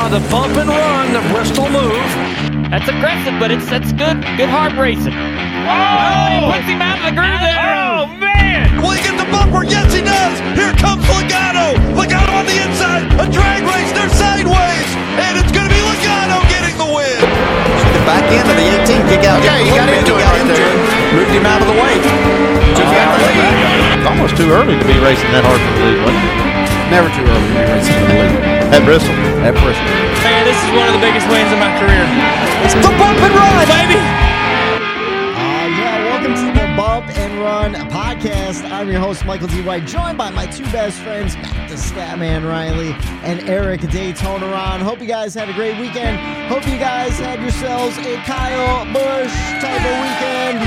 the bump and run, the Bristol move. That's aggressive, but that's good. Good hard racing. Oh, he puts him out of the groove there. Oh, man! Will he get the bumper? Yes, he does. Here comes Logano. Logano on the inside. A drag race. They're sideways. And it's going to be Logano getting the win. The back end of the 18 kick out. Yeah, he got into it right there. Moved him out of the way. Took out the lead. It's almost too early to be racing that hard for the lead, wasn't it? Never too early to be racing for the lead. At Bristol. At Bristol. Man, this is one of the biggest wins of my career. It's the bump and run, Baby! Welcome to the Bump and Run podcast. I'm your host, Michael D. White, joined by my two best friends, Matt the Statman Riley and Eric Daytona Ron. Hope you guys had a great weekend. Hope you guys had yourselves a Kyle Busch type of weekend.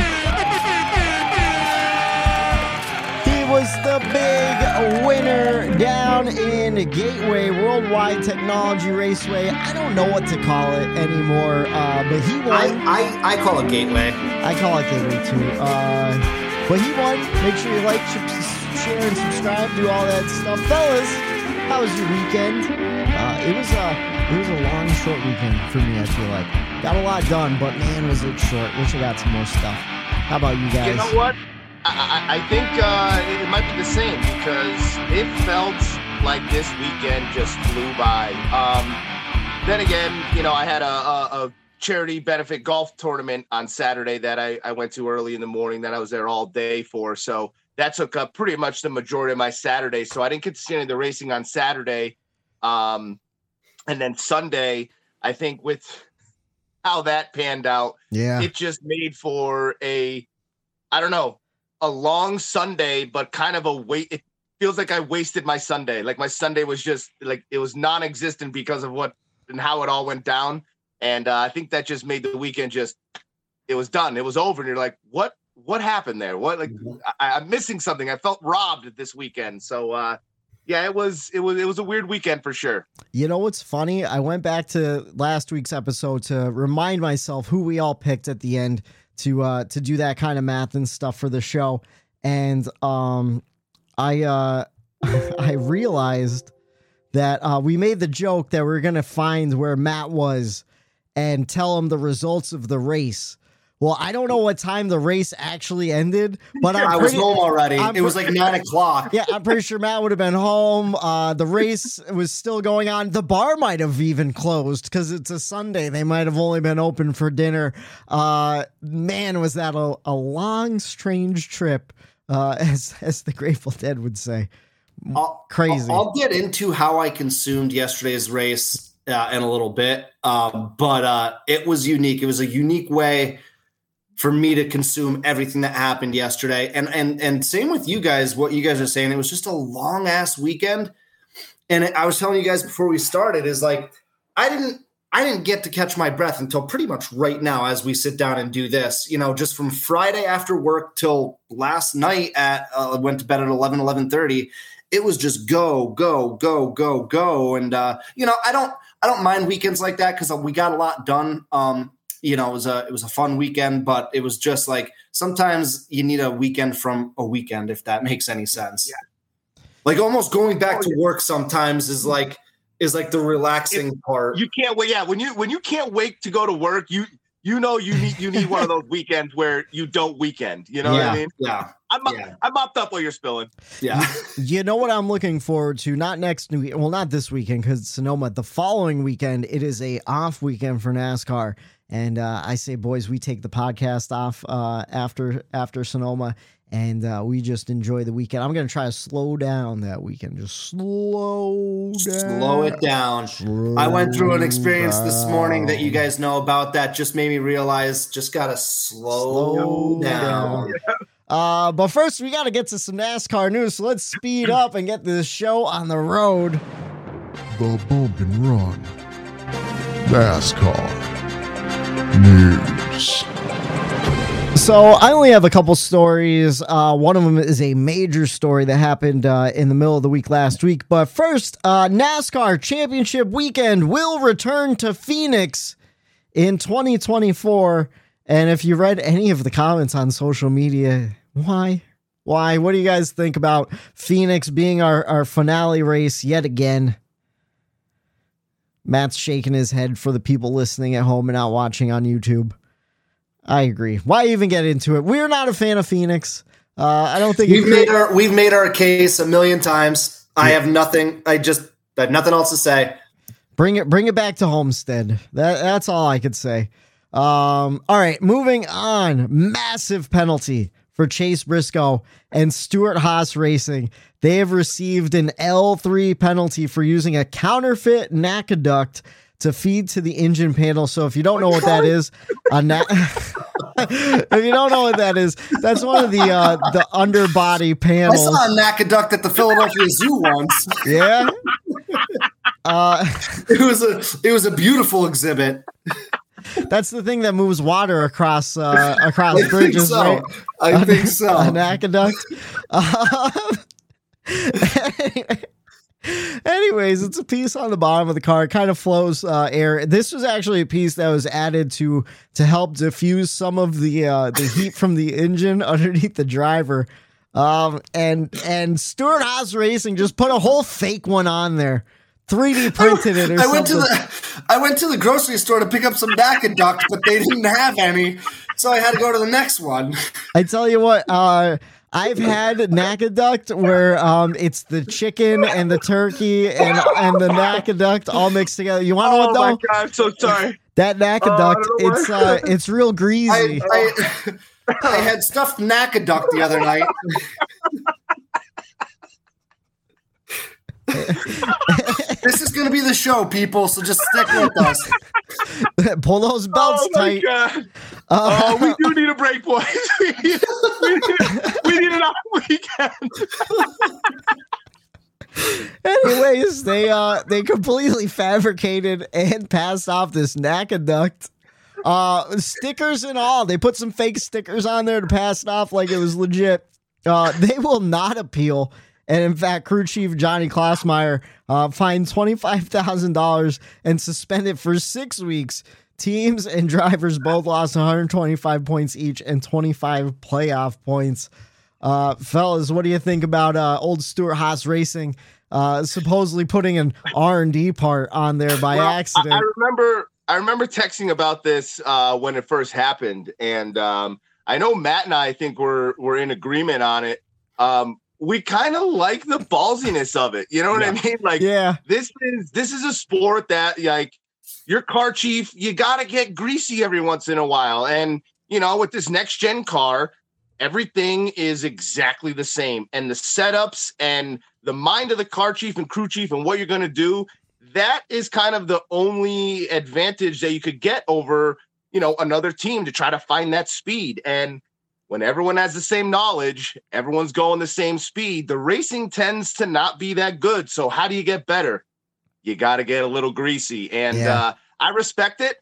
He was the big winner down in Gateway Worldwide Technology Raceway. I don't know what to call it anymore, but he won. I call it Gateway. I call it Gateway too. But he won. Make sure you like, share, and subscribe. Do all that stuff, fellas. How was your weekend? It was a long, short weekend for me. I feel like got a lot done, but man, was it short. Wish I got some more stuff. How about you guys? You know what? I think it might be the same because it felt like this weekend just flew by. Then again, I had a charity benefit golf tournament on Saturday that I went to early in the morning that I was there all day for. So that took up pretty much the majority of my Saturday. So I didn't get to see any of the racing on Saturday. And then Sunday, I think with how that panned out, it just made for a long Sunday, but kind of a wait. It feels like I wasted my Sunday. Like my Sunday was just like, it was non-existent because of what and how it all went down. And I think that just made the weekend it was done. It was over. And you're like, what happened there? I'm missing something. I felt robbed this weekend. So it was a weird weekend for sure. You know what's funny? I went back to last week's episode to remind myself who we all picked at the end to do that kind of math and stuff for the show. And I realized that we made the joke that we're going to find where Matt was and tell him the results of the race. Well, I don't know what time the race actually ended, but I was home already. It was like 9 o'clock. Yeah, I'm pretty sure Matt would have been home. The race was still going on. The bar might have even closed because it's a Sunday. They might have only been open for dinner. Man, was that a long, strange trip, as the Grateful Dead would say. Crazy. I'll get into how I consumed yesterday's race in a little bit, but it was unique. It was a unique way for me to consume everything that happened yesterday. And same with you guys, what you guys are saying. It was just a long ass weekend. And I was telling you guys before we started is like, I didn't get to catch my breath until pretty much right now as we sit down and do this, just from Friday after work till last night went to bed at 11:30. It was just go, go, go, go, go. And, I don't mind weekends like that because we got a lot done. It was a fun weekend, but it was just like sometimes you need a weekend from a weekend, if that makes any sense. Yeah. Like almost going back to work sometimes is like the relaxing part. You can't wait. Yeah, when you can't wait to go to work, you need one of those weekends where you don't weekend. You know what I mean? Yeah. I mopped up while you're spilling. Yeah. You know what I'm looking forward to? Not this weekend because Sonoma. The following weekend, it is a off weekend for NASCAR. And I say, boys, we take the podcast off after Sonoma, and we just enjoy the weekend. I'm going to try to slow down that weekend. Just slow it down. I went through an experience this morning that you guys know about that just made me realize just got to slow down. But first, we got to get to some NASCAR news, so let's speed up and get this show on the road. The Bump and Run NASCAR News. So I only have a couple stories. One of them is a major story that happened in the middle of the week last week. But first, NASCAR Championship Weekend will return to Phoenix in 2024. And if you read any of the comments on social media, why? What do you guys think about Phoenix being our finale race yet again? Matt's shaking his head for the people listening at home and not watching on YouTube. I agree. Why even get into it? We're not a fan of Phoenix. I don't think we've made our case a million times. I have nothing. I have nothing else to say. Bring it back to Homestead. That's all I could say. All right, moving on. Massive penalty for Chase Briscoe and Stewart-Haas Racing. They have received an L3 penalty for using a counterfeit NACA duct to feed to the engine panel. So if you don't know what that is, if you don't know what that is, that's one of the underbody panels. I saw a NACA duct at the Philadelphia Zoo once. Yeah. It was a beautiful exhibit. That's the thing that moves water across bridges, right? I think so. An aqueduct. Anyways, it's a piece on the bottom of the car. It kind of flows air. This was actually a piece that was added to help diffuse some of the heat from the engine underneath the driver. And Stewart-Haas Racing just put a whole fake one on there. 3D printed it or something. I went to the grocery store to pick up some NACA ducts, but they didn't have any, so I had to go to the next one. I tell you what, I've had NACA duct where it's the chicken and the turkey and the NACA duct all mixed together. You want to know what though? Oh my God, I'm so sorry. That NACA duct, it's real greasy. I had stuffed NACA duct the other night. This is going to be the show, people, so just stick with us. Pull those belts tight. God. We do need a break, boys. we need an off weekend. Anyways, they completely fabricated and passed off this NACA duct. Stickers and all. They put some fake stickers on there to pass it off like it was legit. They will not appeal. And in fact, crew chief Johnny Klausmeyer fined $25,000 and suspended for 6 weeks. Teams and drivers both lost 125 points each and 25 playoff points. Fellas, what do you think about old Stewart-Haas Racing supposedly putting an R&D part on there by accident? I remember texting about this when it first happened, and I know Matt and I think we're in agreement on it. We kind of like the ballsiness of it. You know what I mean? Like, this is a sport that, like, your car chief, you got to get greasy every once in a while. And, you know, with this next gen car, everything is exactly the same. And the setups and the mind of the car chief and crew chief and what you're going to do, that is kind of the only advantage that you could get over, you know, another team to try to find that speed. And when everyone has the same knowledge, everyone's going the same speed, the racing tends to not be that good. So how do you get better? You got to get a little greasy. And I respect it.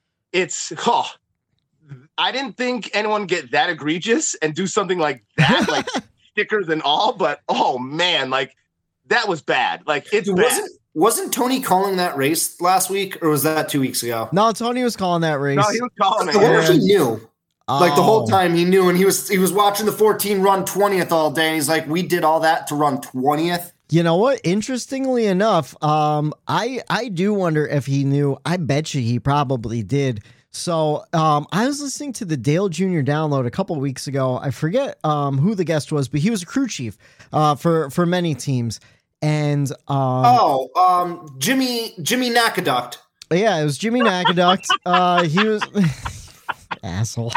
I didn't think anyone get that egregious and do something like that, like stickers and all. But, oh, man, like, that was bad. Like, it's bad. Wasn't Tony calling that race last week, or was that 2 weeks ago? No, Tony was calling that race. No, he was calling it. I wonder if he knew. Like the whole time he knew, and he was watching the 14 run 20th all day, and he's like, we did all that to run 20th. You know what? Interestingly enough, I do wonder if he knew. I bet you he probably did. So I was listening to the Dale Jr. download a couple weeks ago. I forget who the guest was, but he was a crew chief for many teams. And Jimmy NACA. Yeah, it was Jimmy NACA. He was asshole.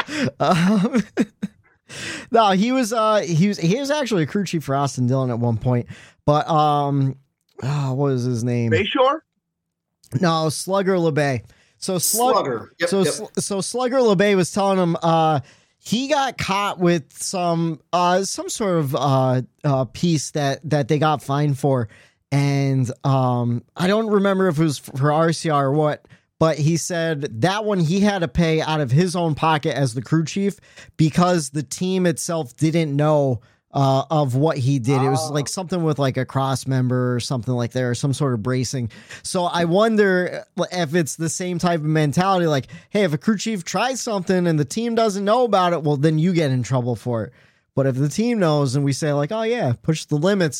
No, he was actually a crew chief for Austin Dillon at one point. But what was his name? Bayshore? No, Slugger LeBay. So Slugger. Yep, so Slugger LeBay was telling him he got caught with some sort of piece that they got fined for, and I don't remember if it was for RCR or what. But he said that one he had to pay out of his own pocket as the crew chief because the team itself didn't know of what he did. It was like something with like a cross member or something like that, or some sort of bracing. So I wonder if it's the same type of mentality. Like, hey, if a crew chief tries something and the team doesn't know about it, well, then you get in trouble for it. But if the team knows and we say like, oh yeah, push the limits,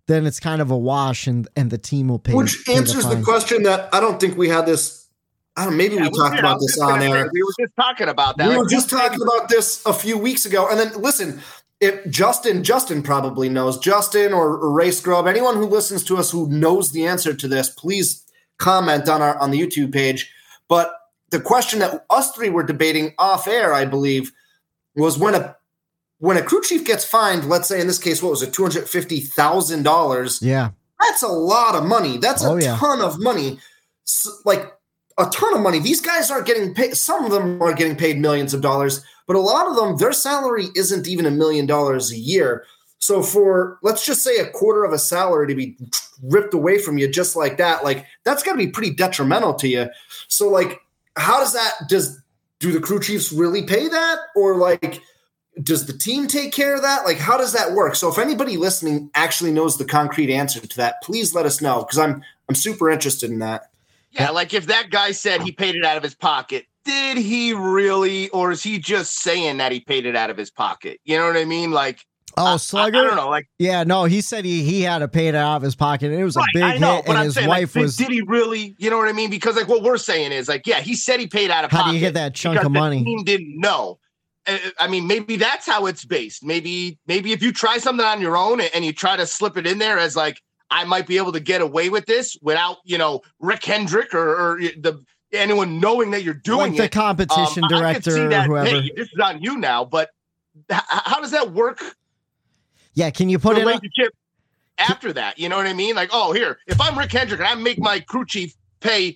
then it's kind of a wash, and the team will pay. Which answers the question that I don't think we had this. I don't know, maybe we talked about this on air. We were just talking about that. We were just talking about this a few weeks ago. And then listen, if Justin probably knows, Justin or Ray Scrub, anyone who listens to us who knows the answer to this, please comment on the YouTube page. But the question that us three were debating off air, I believe, was when a crew chief gets fined, let's say in this case, what was it, $250,000? Yeah. That's a lot of money. That's a ton of money. So, like, a ton of money. These guys aren't getting paid. Some of them are getting paid millions of dollars, but a lot of them, their salary isn't even $1 million a year. So for, let's just say, a quarter of a salary to be ripped away from you just like that, like, that's got to be pretty detrimental to you. So, like, how does that, do the crew chiefs really pay that? Or, like, does the team take care of that? Like, how does that work? So if anybody listening actually knows the concrete answer to that, please let us know, because I'm super interested in that. Yeah, like if that guy said he paid it out of his pocket, did he really, or is he just saying that he paid it out of his pocket? You know what I mean? Like, Slugger? I don't know. Like, yeah, no, he said he had to pay it out of his pocket, and it was a big hit, and his wife was. Did he really? You know what I mean? Because like what we're saying is like, yeah, he said he paid out of pocket. How do you get that chunk of money? The team didn't know. I mean, maybe that's how it's based. Maybe if you try something on your own and you try to slip it in there as like, I might be able to get away with this without, Rick Hendrick or anyone knowing that you're doing like the competition director or whoever. Hey, this is on you now, but how does that work? Yeah, can you put it relationship after that? You know what I mean? Like, oh, here, if I'm Rick Hendrick and I make my crew chief pay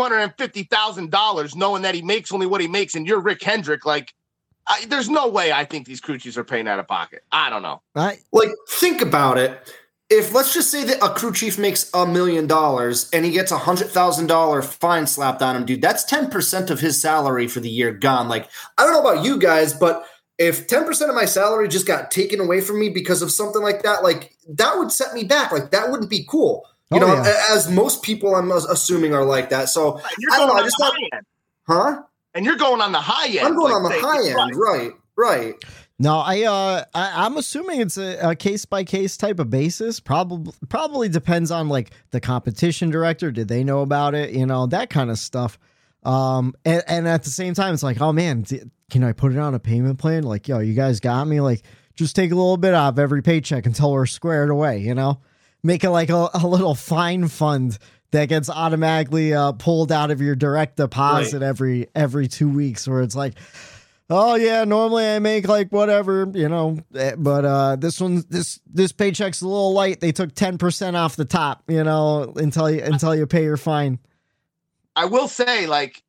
$250,000 knowing that he makes only what he makes, and you're Rick Hendrick, like, there's no way I think these crew chiefs are paying out of pocket. I don't know. Like, think about it. If let's just say that a crew chief makes $1 million and he gets $100,000 fine slapped on him, dude, that's 10% of his salary for the year gone. Like, I don't know about you guys, but if 10% of my salary just got taken away from me because of something like that, like, that would set me back. Like, that wouldn't be cool. As most people I'm assuming are like that. So I don't know. I just thought, huh? And you're going on the high end. I'm going on the high end, right. No, I'm assuming it's a case by case type of basis. Probably depends on like the competition director. Did they know about it? That kind of stuff. And at the same time, it's like, oh man, can I put it on a payment plan? Like, yo, you guys got me. Like, just take a little bit out of every paycheck until we're squared away. Make it like a little fine fund that gets automatically pulled out of your direct deposit every 2 weeks, where it's like, oh yeah, normally I make like whatever, but this paycheck's a little light. They took 10% off the top, until you pay your fine. I will say, like,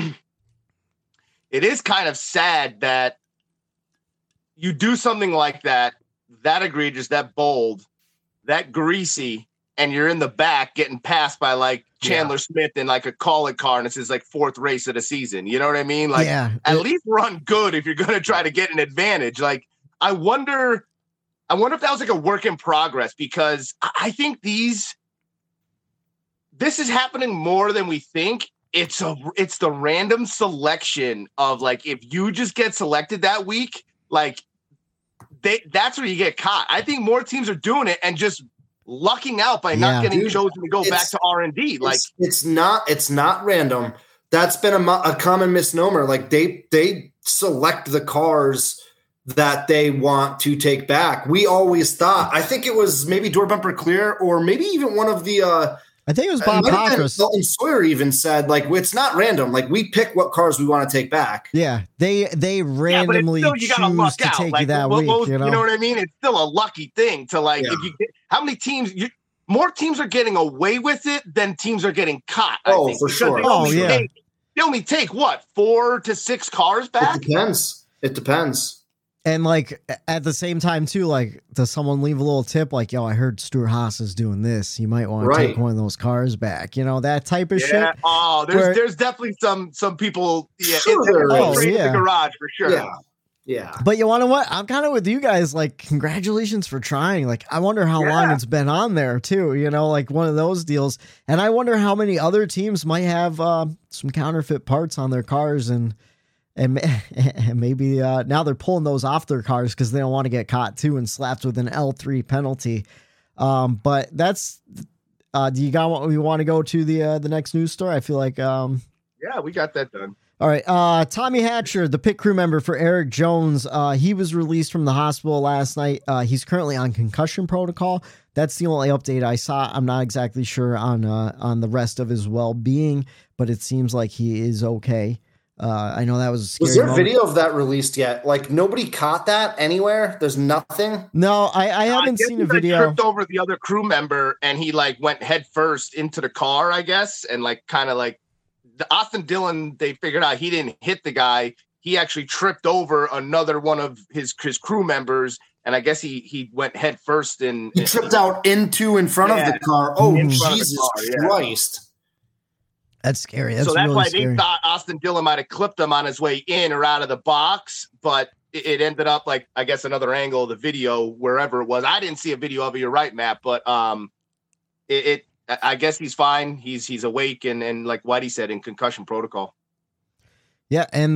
it is kind of sad that you do something like that egregious, that bold, that greasy, and you're in the back getting passed by like Chandler Smith in like a call-it car, and it's his like fourth race of the season. You know what I mean? Like, at least run good if you're going to try to get an advantage. Like, I wonder if that was like a work in progress, because I think this is happening more than we think. It's the random selection of like, if you just get selected that week, like that's where you get caught. I think more teams are doing it and just lucking out by not getting chosen to go back to R&D. Like, it's not random. That's been a common misnomer. Like, they select the cars that they want to take back. We always thought, I think it was maybe Door Bumper Clear, or maybe even one of the I think it was Bob Pockrass. Dalton Sawyer even said, like, it's not random. Like, we pick what cars we want to take back. Yeah, they randomly choose to take you that week. You know what I mean? It's still a lucky thing to like. If you get, how many teams? More teams are getting away with it than teams are getting caught. I think, for sure. They only take what, 4 to 6 cars back? It depends. And like at the same time too, like, does someone leave a little tip like, yo, I heard Stuart Haas is doing this. You might want to take one of those cars back. That type of shit. Oh, there's definitely some people in the garage for sure. Yeah. But you want to what? I'm kind of with you guys. Like, congratulations for trying. Like, I wonder how long it's been on there too. Like one of those deals. And I wonder how many other teams might have some counterfeit parts on their cars and maybe now they're pulling those off their cars because they don't want to get caught too and slapped with an L3 penalty. But that's. Do you want to go to the next news story? I feel like. Yeah, we got that done. All right. Tommy Hatcher, the pit crew member for Eric Jones, he was released from the hospital last night. He's currently on concussion protocol. That's the only update I saw. I'm not exactly sure on the rest of his well-being, but it seems like he is okay. I know that was a scary Was there moment. video of that released yet? Like nobody caught that anywhere? There's nothing? No, I haven't guess seen he, a video. Tripped over the other crew member and he like went head first into the car, I guess, and like kind of like the Austin Dillon. They figured out he didn't hit the guy. He actually tripped over another one of his crew members, and I guess he went head first and He tripped out in front of the car. Oh, In front of the Jesus car, yeah. Christ. That's scary. That's so that's really why scary. they thought Austin Dillon might have clipped him on his way in or out of the box, but it ended up like, I guess, another angle of the video, wherever it was. I didn't see a video of it. You're right, Matt, but I guess he's fine. He's awake and like Whitey said, in concussion protocol. Yeah, and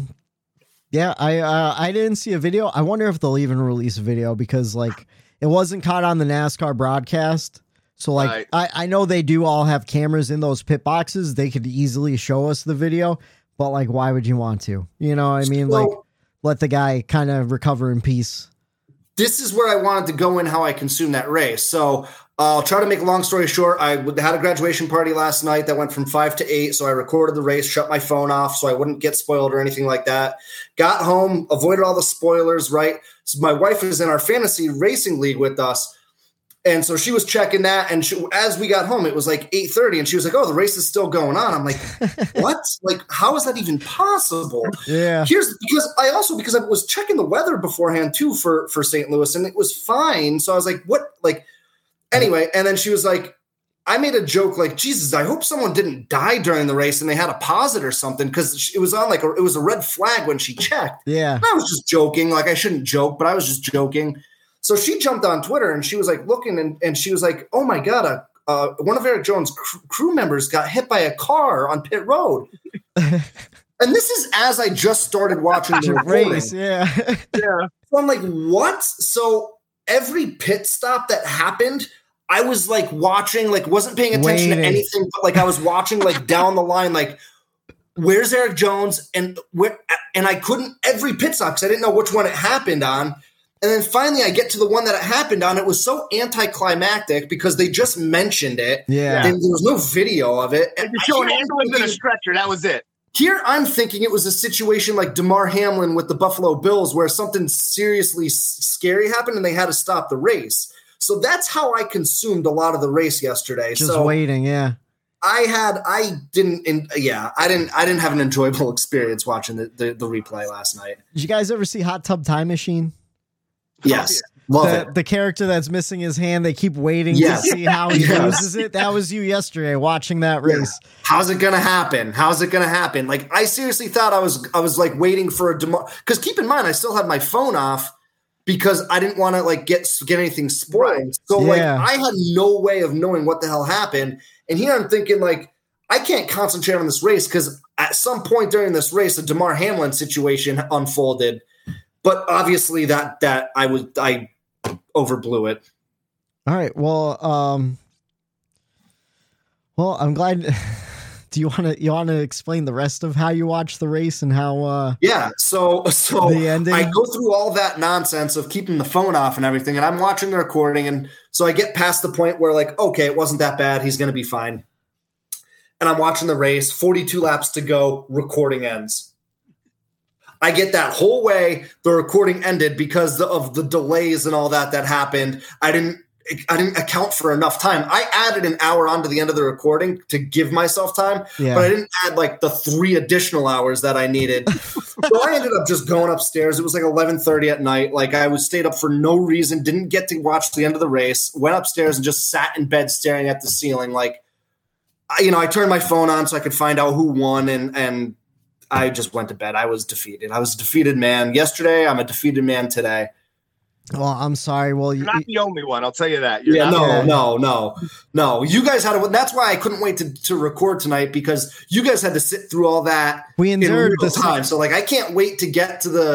I didn't see a video. I wonder if they'll even release a video because like it wasn't caught on the NASCAR broadcast. So like I know they do all have cameras in those pit boxes. They could easily show us the video, but like why would you want to? You know what I mean? Like let the guy kind of recover in peace. This is where I wanted to go in how I consumed that race. So I'll try to make a long story short. I had a graduation party last night that went from 5 to 8. So I recorded the race, shut my phone off so I wouldn't get spoiled or anything like that. Got home, avoided all the spoilers, right? So my wife is in our fantasy racing league with us. And so she was checking that. And as we got home, it was like 8:30. And she was like, oh, the race is still going on. I'm like, what? Like, how is that even possible? Yeah. Because I was checking the weather beforehand too for St. Louis and it was fine. So I was like, what? Like, anyway. And then she was like, I made a joke like, Jesus, I hope someone didn't die during the race and they had a posit or something. Cause it was on like, it was a red flag when she checked. Yeah. And I was just joking. Like I shouldn't joke, but I was just joking. So she jumped on Twitter and she was like looking and she was like, oh my God, one of Eric Jones' crew members got hit by a car on pit road. And this is as I just started watching the race. Yeah. Yeah. So I'm like, what? So every pit stop that happened, I was like watching, like wasn't paying attention to anything, but like I was watching like down the line, like where's Eric Jones and I couldn't every pit stop because I didn't know which one it happened on. And then finally I get to the one that it happened on. It was so anticlimactic because they just mentioned it. Yeah. There was no video of it. And just showing ambulance in a stretcher. That was it. Here I'm thinking it was a situation like DeMar Hamlin with the Buffalo Bills where something seriously scary happened and they had to stop the race. So that's how I consumed a lot of the race yesterday. Just waiting. Yeah. I didn't have an enjoyable experience watching the replay last night. Did you guys ever see Hot Tub Time Machine? Yes. Love it. The character that's missing his hand, they keep waiting to see how he loses it. That was you yesterday watching that race. Yeah. How's it gonna happen? Like I seriously thought I was like waiting for a DeMar because keep in mind I still had my phone off because I didn't want to like get anything spoiled. Right. So like I had no way of knowing what the hell happened. And here I'm thinking like I can't concentrate on this race because at some point during this race, a DeMar Hamlin situation unfolded. But obviously that I overblew it. All right. Well, I'm glad. Do you want to explain the rest of how you watch the race and how? Yeah. So the ending? I go through all that nonsense of keeping the phone off and everything, and I'm watching the recording, and so I get past the point where like, okay, it wasn't that bad. He's going to be fine. And I'm watching the race. 42 laps to go. Recording ends. I get that whole way the recording ended because of the delays and all that happened. I didn't account for enough time. I added an hour onto the end of the recording to give myself time, but I didn't add like the 3 additional hours that I needed. So I ended up just going upstairs. It was like 11:30 at night. Like I was stayed up for no reason, didn't get to watch the end of the race, went upstairs and just sat in bed staring at the ceiling. Like, I turned my phone on so I could find out who won and I just went to bed. I was defeated. I was a defeated man yesterday. I'm a defeated man today. Well, I'm sorry. Well, you're not the only one. I'll tell you that. No. You guys had to. That's why I couldn't wait to record tonight because you guys had to sit through all that. We endured in real time. So like, I can't wait to get to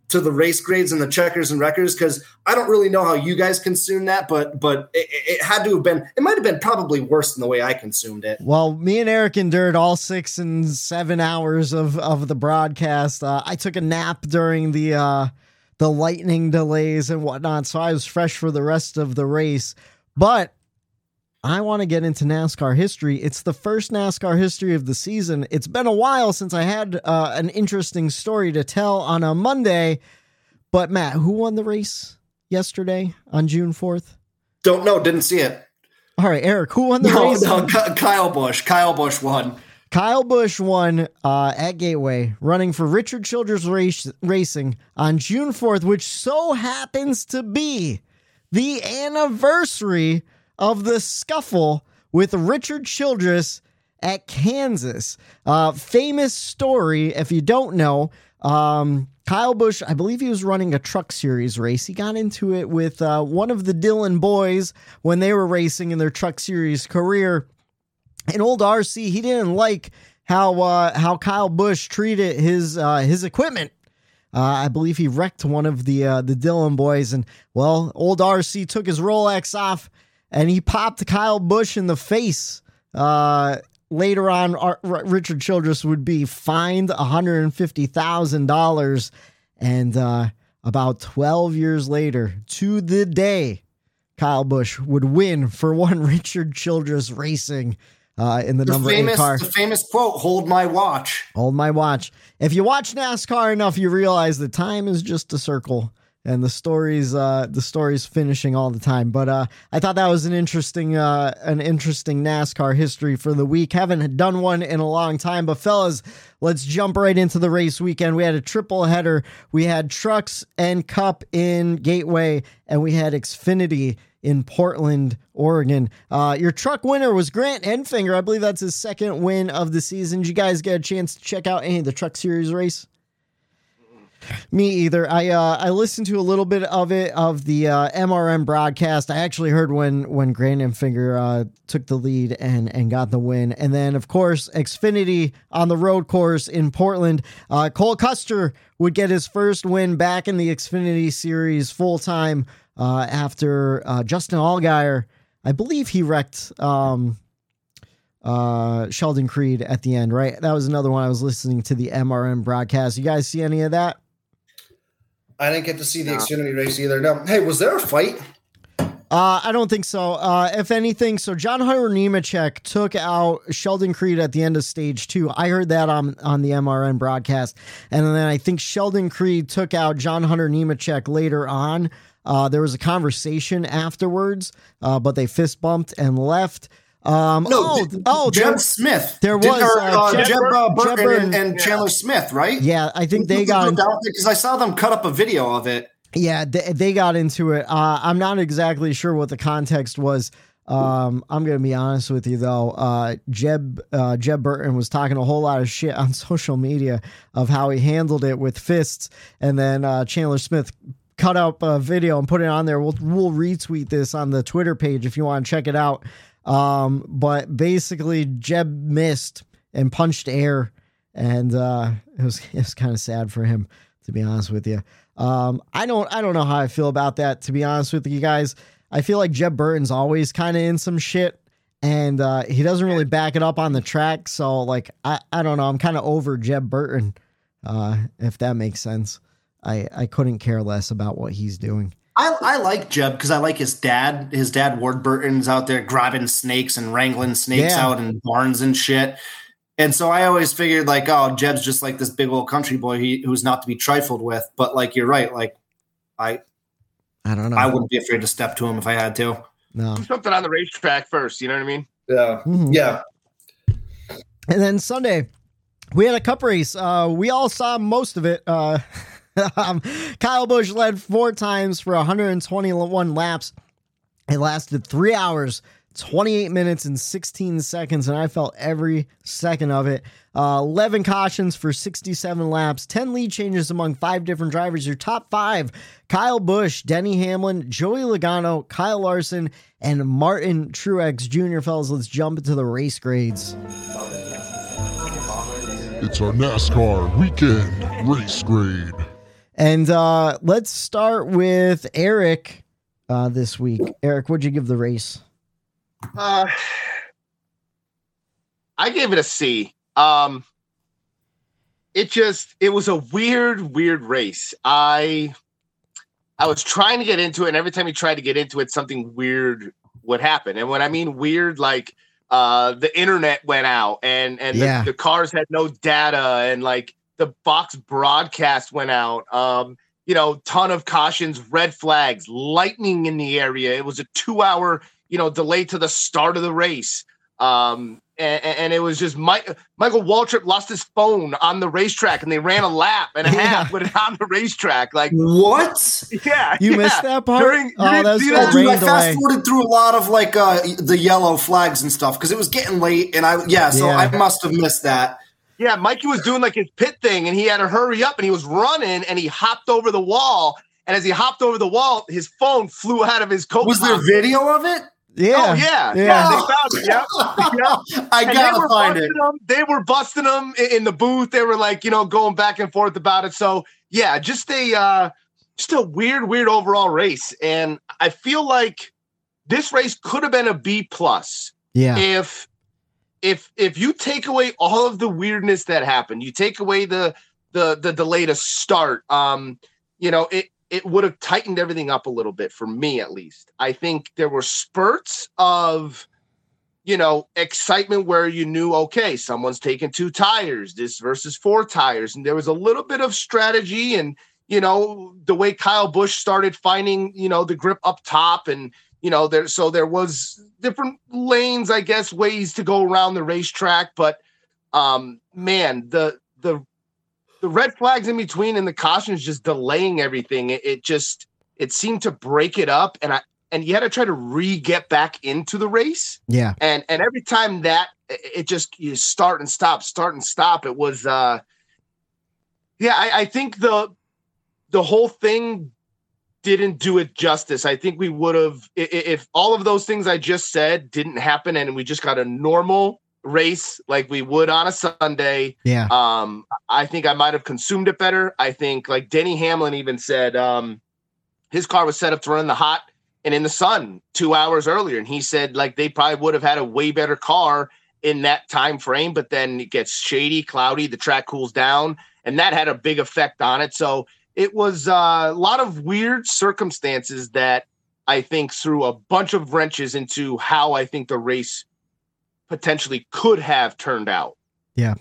to the race grades and the checkers and wreckers, because I don't really know how you guys consume that, but it had to have been, it might have been probably worse than the way I consumed it. Well, me and Eric endured all 6 and 7 hours of the broadcast. I took a nap during the lightning delays and whatnot, so I was fresh for the rest of the race. But I want to get into NASCAR history. It's the first NASCAR history of the season. It's been a while since I had an interesting story to tell on a Monday. But Matt, who won the race yesterday on June 4th? Don't know. Didn't see it. All right, Eric, who won the race? No, Kyle Busch. Kyle Busch won. Kyle Busch won at Gateway, running for Richard Childress Racing on June 4th, which so happens to be the anniversary of the scuffle with Richard Childress at Kansas. Famous story, if you don't know, Kyle Busch, I believe he was running a Truck Series race. He got into it with one of the Dillon boys when they were racing in their Truck Series career. And old RC, he didn't like how Kyle Busch treated his equipment. I believe he wrecked one of the Dillon boys, and well, old RC took his Rolex off and he popped Kyle Busch in the face. Later on, Richard Childress would be fined $150,000, and about 12 years later, to the day, Kyle Busch would win for one Richard Childress Racing. In the number 8 car. The famous quote, "Hold my watch." Hold my watch. If you watch NASCAR enough, you realize that time is just a circle, and the story's finishing all the time. But I thought that was an interesting NASCAR history for the week. Haven't done one in a long time, but fellas, let's jump right into the race weekend. We had a triple header. We had Trucks and Cup in Gateway, and we had Xfinity in Portland, Oregon. Your truck winner was Grant Enfinger. I believe that's his second win of the season. Did you guys get a chance to check out any of the Truck Series race? Me either. I listened to a little bit of it, of the MRN broadcast. I actually heard when Grant Enfinger took the lead and got the win. And then, of course, Xfinity on the road course in Portland. Cole Custer would get his first win back in the Xfinity Series full-time after Justin Allgaier, I believe he wrecked Sheldon Creed at the end, right? That was another one I was listening to the MRN broadcast. You guys see any of that? I didn't get to see the Xfinity race either. No. Hey, was there a fight? I don't think so. If anything, so John Hunter Nemechek took out Sheldon Creed at the end of stage 2. I heard that on the MRN broadcast. And then I think Sheldon Creed took out John Hunter Nemechek later on. There was a conversation afterwards, but they fist bumped and left. Jeb Smith. There was Jeb Burton and Chandler Smith, right? Yeah, I think they got into, because I saw them cut up a video of it. Yeah, they got into it. I'm not exactly sure what the context was. I'm going to be honest with you, though. Jeb Burton was talking a whole lot of shit on social media of how he handled it with fists, and then Chandler Smith cut up a video and put it on there. We'll retweet this on the Twitter page if you want to check it out. But basically, Jeb missed and punched air, and it was kind of sad for him, to be honest with you. I don't know how I feel about that, to be honest with you guys. I feel like Jeb Burton's always kind of in some shit, and he doesn't really back it up on the track. So, like, I don't know. I'm kind of over Jeb Burton, if that makes sense. I couldn't care less about what he's doing. I like Jeb because I like his dad. His dad, Ward Burton's out there grabbing snakes and wrangling snakes out in barns and shit. And so I always figured, like, oh, Jeb's just like this big old country boy who's not to be trifled with. But, like, you're right. Like, I don't know. I wouldn't be afraid to step to him if I had to. No. Something on the racetrack first. You know what I mean? Yeah. Mm-hmm. Yeah. And then Sunday, we had a cup race. We all saw most of it. Kyle Busch led 4 times for 121 laps. It lasted 3 hours, 28 minutes, and 16 seconds, and I felt every second of it. 11 cautions for 67 laps, 10 lead changes among 5 different drivers. Your top 5, Kyle Busch, Denny Hamlin, Joey Logano, Kyle Larson, and Martin Truex Jr. Fellas, let's jump into the race grades. It's our NASCAR weekend race grade. And let's start with Eric this week. Eric, what'd you give the race? I gave it a C. It was a weird race. I was trying to get into it, and every time you tried to get into it, something weird would happen. And when I mean weird, like the internet went out and the cars had no data, and like the box broadcast went out. Ton of cautions, red flags, lightning in the area. It was a 2-hour, delay to the start of the race. And it was just Michael Waltrip lost his phone on the racetrack, and they ran a lap and a half with it on the racetrack. Like what? Yeah, you missed that part. That's I fast forwarded through a lot of like the yellow flags and stuff because it was getting late, and I must have missed that. Yeah, Mikey was doing like his pit thing, and he had to hurry up, and he was running, and he hopped over the wall. And as he hopped over the wall, his phone flew out of his coat. Was there video of it? Yeah. Oh, yeah. They found it. Yep. I gotta find it. They were busting them in the booth. They were like, going back and forth about it. So yeah, just a weird overall race. And I feel like this race could have been a B+. Yeah. If you take away all of the weirdness that happened, you take away the delay to start, it would have tightened everything up a little bit for me, at least. I think there were spurts of, excitement where you knew, okay, someone's taking 2 tires, this versus 4 tires. And there was a little bit of strategy and, the way Kyle Busch started finding, the grip up top and, there was different lanes, I guess, ways to go around the racetrack. But, man, the red flags in between and the cautions just delaying everything. It seemed to break it up, and you had to try to get back into the race. Yeah. And every time that you start and stop. It was, I think the whole thing didn't do it justice. I think we would have, if all of those things I just said didn't happen and we just got a normal race like we would on a Sunday. Yeah. I think I might have consumed it better. I think like Denny Hamlin even said his car was set up to run in the hot and in the sun 2 hours earlier. And he said like they probably would have had a way better car in that time frame, but then it gets shady, cloudy, the track cools down, and that had a big effect on it. So it was a lot of weird circumstances that I think threw a bunch of wrenches into how I think the race potentially could have turned out. Yeah.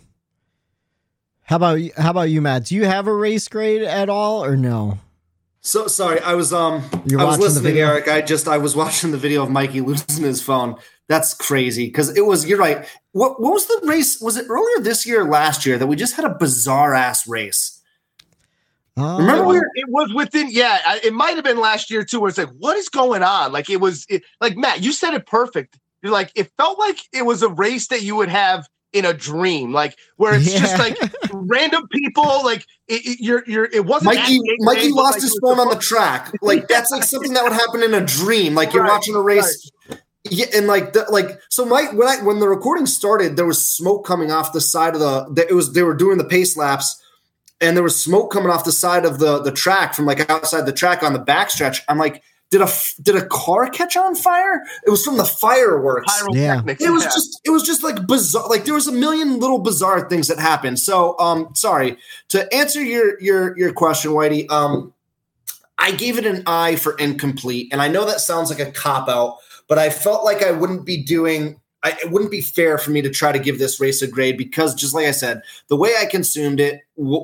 How about you, Matt? Do you have a race grade at all or no? So sorry, I was listening, Eric. I was watching the video of Mikey losing his phone. That's crazy because you're right. What was the race? Was it earlier this year or last year that we just had a bizarre ass race? Remember it was within, it might have been last year too, where it's like, what is going on? Like like Matt, you said it perfect. You're like, it felt like it was a race that you would have in a dream, like where it's just like random people, like it wasn't. Mikey lost his phone on the track. Like that's like something that would happen in a dream. Like you're watching a race. Right. Yeah, and so Mike, when the recording started, there was smoke coming off the side of they were doing the pace laps, and there was smoke coming off the side of the track from like outside the track on the backstretch. I'm like, did a car catch on fire? It was from the fireworks. Pyrotechnics. It was just like bizarre. Like there was a million little bizarre things that happened. So sorry to answer your question, Whitey. I gave it an I for incomplete, and I know that sounds like a cop out, but I felt like it wouldn't be fair for me to try to give this race a grade because, just like I said, the way I consumed it,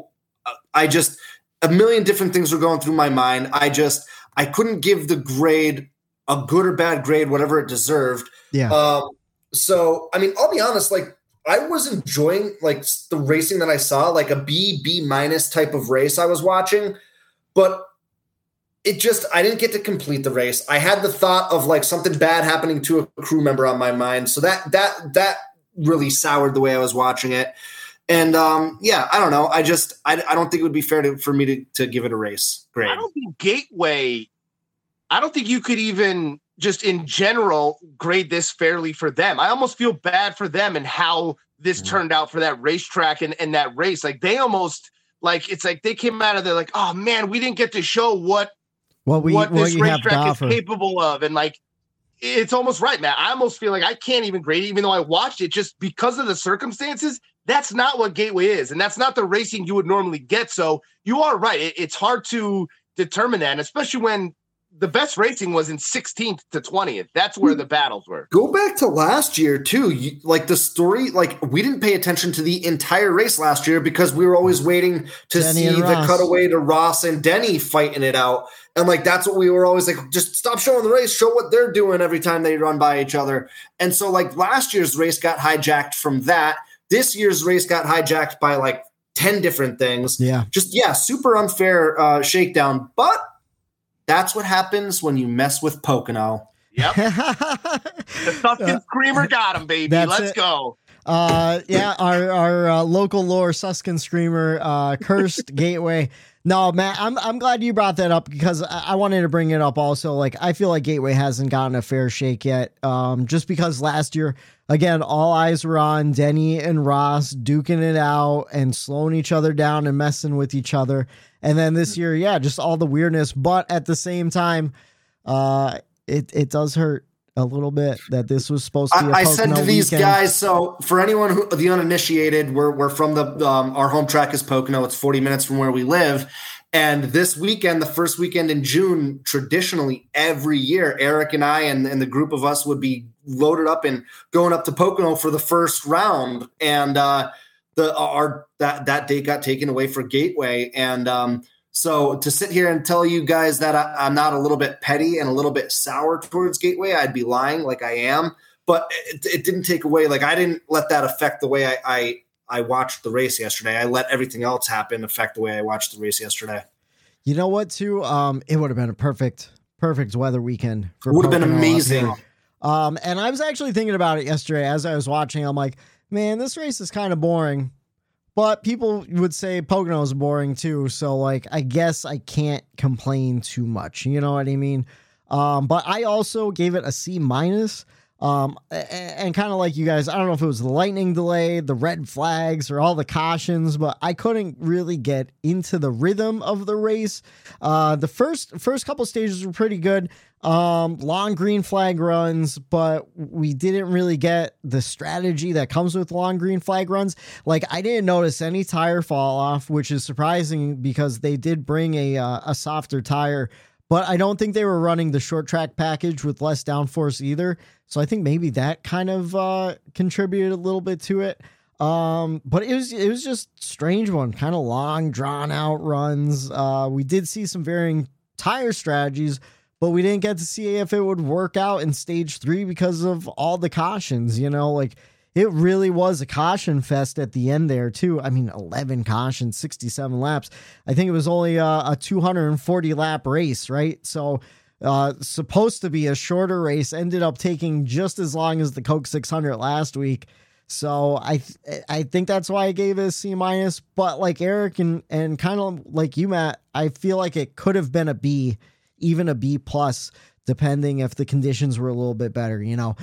a million different things were going through my mind. I couldn't give the grade a good or bad grade, whatever it deserved. Yeah. So, I mean, I'll be honest, like I was enjoying like the racing that I saw, like a B minus type of race I was watching, but I didn't get to complete the race. I had the thought of like something bad happening to a crew member on my mind. So that really soured the way I was watching it. And I don't know. I don't think it would be fair for me to give it a race grade. I don't think Gateway. I don't think you could even just in general grade this fairly for them. I almost feel bad for them and how this turned out for that racetrack and that race. Like they almost Like, it's like they came out of there like, oh man, we didn't get to show what this you have to racetrack is offer. capable of. And like, it's almost right, Matt. I almost feel like I can't even grade it, even though I watched it, just because of the circumstances. That's not what Gateway is. And that's not the racing you would normally get. So you are right. It's hard to determine that, and especially when the best racing was in 16th to 20th. That's where the battles were. Go back to last year too. Like the story, like we didn't pay attention to the entire race last year because we were always waiting to see the cutaway to Ross and Denny fighting it out. And like, that's what we were always like, just stop showing the race, show what they're doing every time they run by each other. And so like last year's race got hijacked from that. This year's race got hijacked by like 10 different things. Super unfair shakedown. But that's what happens when you mess with Pocono. Yep. The Suskin Screamer got him, baby. Let's go. Our local lore Suskin Screamer cursed Gateway. No, Matt, I'm glad you brought that up because I wanted to bring it up also. Like, I feel like Gateway hasn't gotten a fair shake yet. Just because last year, again, all eyes were on Denny and Ross duking it out and slowing each other down and messing with each other. And then this year, just all the weirdness. But at the same time, it does hurt a little bit that this was supposed to be a Pocono I said to these weekend. guys, so for anyone who the uninitiated, we're from the our home track is Pocono. It's 40 minutes from where we live. And this weekend, the first weekend in June, traditionally every year, Eric and I and the group of us would be loaded up and going up to Pocono for the first round. And that date got taken away for Gateway. And so to sit here and tell you guys that I'm not a little bit petty and a little bit sour towards Gateway, I'd be lying like I am. But it didn't take away. Like, I didn't let that affect the way I watched the race yesterday. I let everything else happen affect the way I watched the race yesterday. You know what, too? It would have been a perfect weather weekend. Would have been amazing. And I was actually thinking about it yesterday as I was watching. I'm like, man, this race is kind of boring. But people would say Pocono is boring too. So like, I guess I can't complain too much. You know what I mean? But I also gave it a C-. And kind of like you guys, I don't know if it was the lightning delay, the red flags, or all the cautions, but I couldn't really get into the rhythm of the race. The first couple stages were pretty good. Long green flag runs, but we didn't really get the strategy that comes with long green flag runs. Like, I didn't notice any tire fall off, which is surprising because they did bring a softer tire, but I don't think they were running the short track package with less downforce either. So I think maybe that kind of contributed a little bit to it. But it was just strange one, kind of long drawn out runs. We did see some varying tire strategies, but we didn't get to see if it would work out in stage 3 because of all the cautions, you know, like it really was a caution fest at the end there too. I mean, 11 cautions, 67 laps. I think it was only a 240 lap race, right? So supposed to be a shorter race, ended up taking just as long as the Coke 600 last week. So I think that's why I gave it a C-. But like Eric and kind of like you, Matt, I feel like it could have been a B, even a B+, depending if the conditions were a little bit better, you know,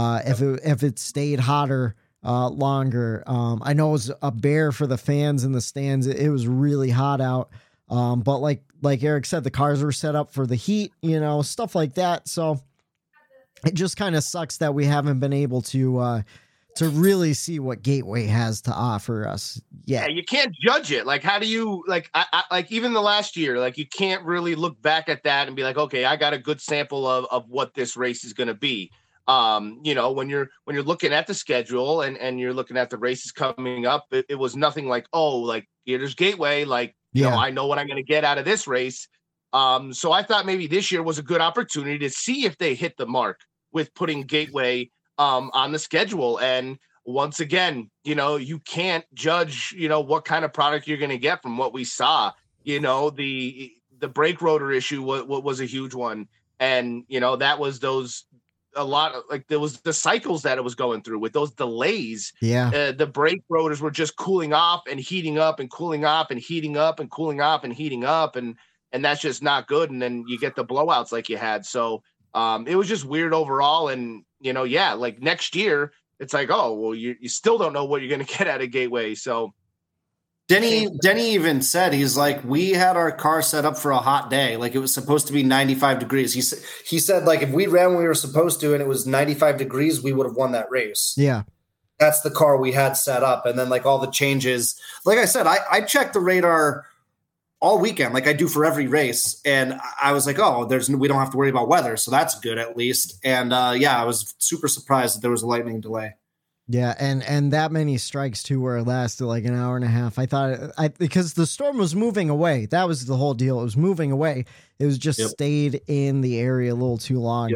if it stayed hotter longer. I know it was a bear for the fans in the stands. It was really hot out. But like Eric said, the cars were set up for the heat, you know, stuff like that. So it just kind of sucks that we haven't been able to really see what Gateway has to offer us. Yeah, you can't judge it. Like, how do you like? I like even the last year, like you can't really look back at that and be like, okay, I got a good sample of what this race is going to be. You know, when you're looking at the schedule and you're looking at the races coming up, it was nothing like, oh, like there's Gateway, like you know, I know what I'm going to get out of this race. So I thought maybe this year was a good opportunity to see if they hit the mark with putting Gateway on the schedule. And once again, you know, you can't judge, you know, what kind of product you're going to get from what we saw. You know, the brake rotor issue was a huge one. And, you know, that was a lot of, like, there was the cycles that it was going through with those delays. Yeah. The brake rotors were just cooling off and heating up and cooling off and heating up and cooling off and heating up. And that's just not good. And then you get the blowouts like you had. So it was just weird overall. And, you know, yeah, like next year, it's like, oh, well, you still don't know what you're going to get out of Gateway. So Denny even said, he's like, we had our car set up for a hot day. Like it was supposed to be 95 degrees. He said like if we ran when we were supposed to and it was 95 degrees, we would have won that race. Yeah. That's the car we had set up. And then like all the changes, like I said, I checked the radar all weekend, like I do for every race. And I was like, oh, we don't have to worry about weather. So that's good at least. And I was super surprised that there was a lightning delay. Yeah, and that many strikes too, where it lasted like an hour and a half. I thought because the storm was moving away. That was the whole deal. It was moving away. It was just stayed in the area a little too long,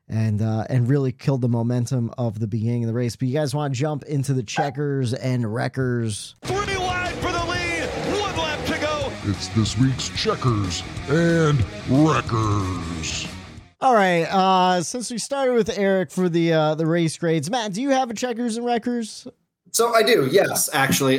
and really killed the momentum of the beginning of the race. But you guys want to jump into the checkers and wreckers? 3 wide for the lead. 1 lap to go. It's this week's checkers and wreckers. All right. Since we started with Eric for the race grades, Matt, do you have a checkers and wreckers? So I do, yes, actually.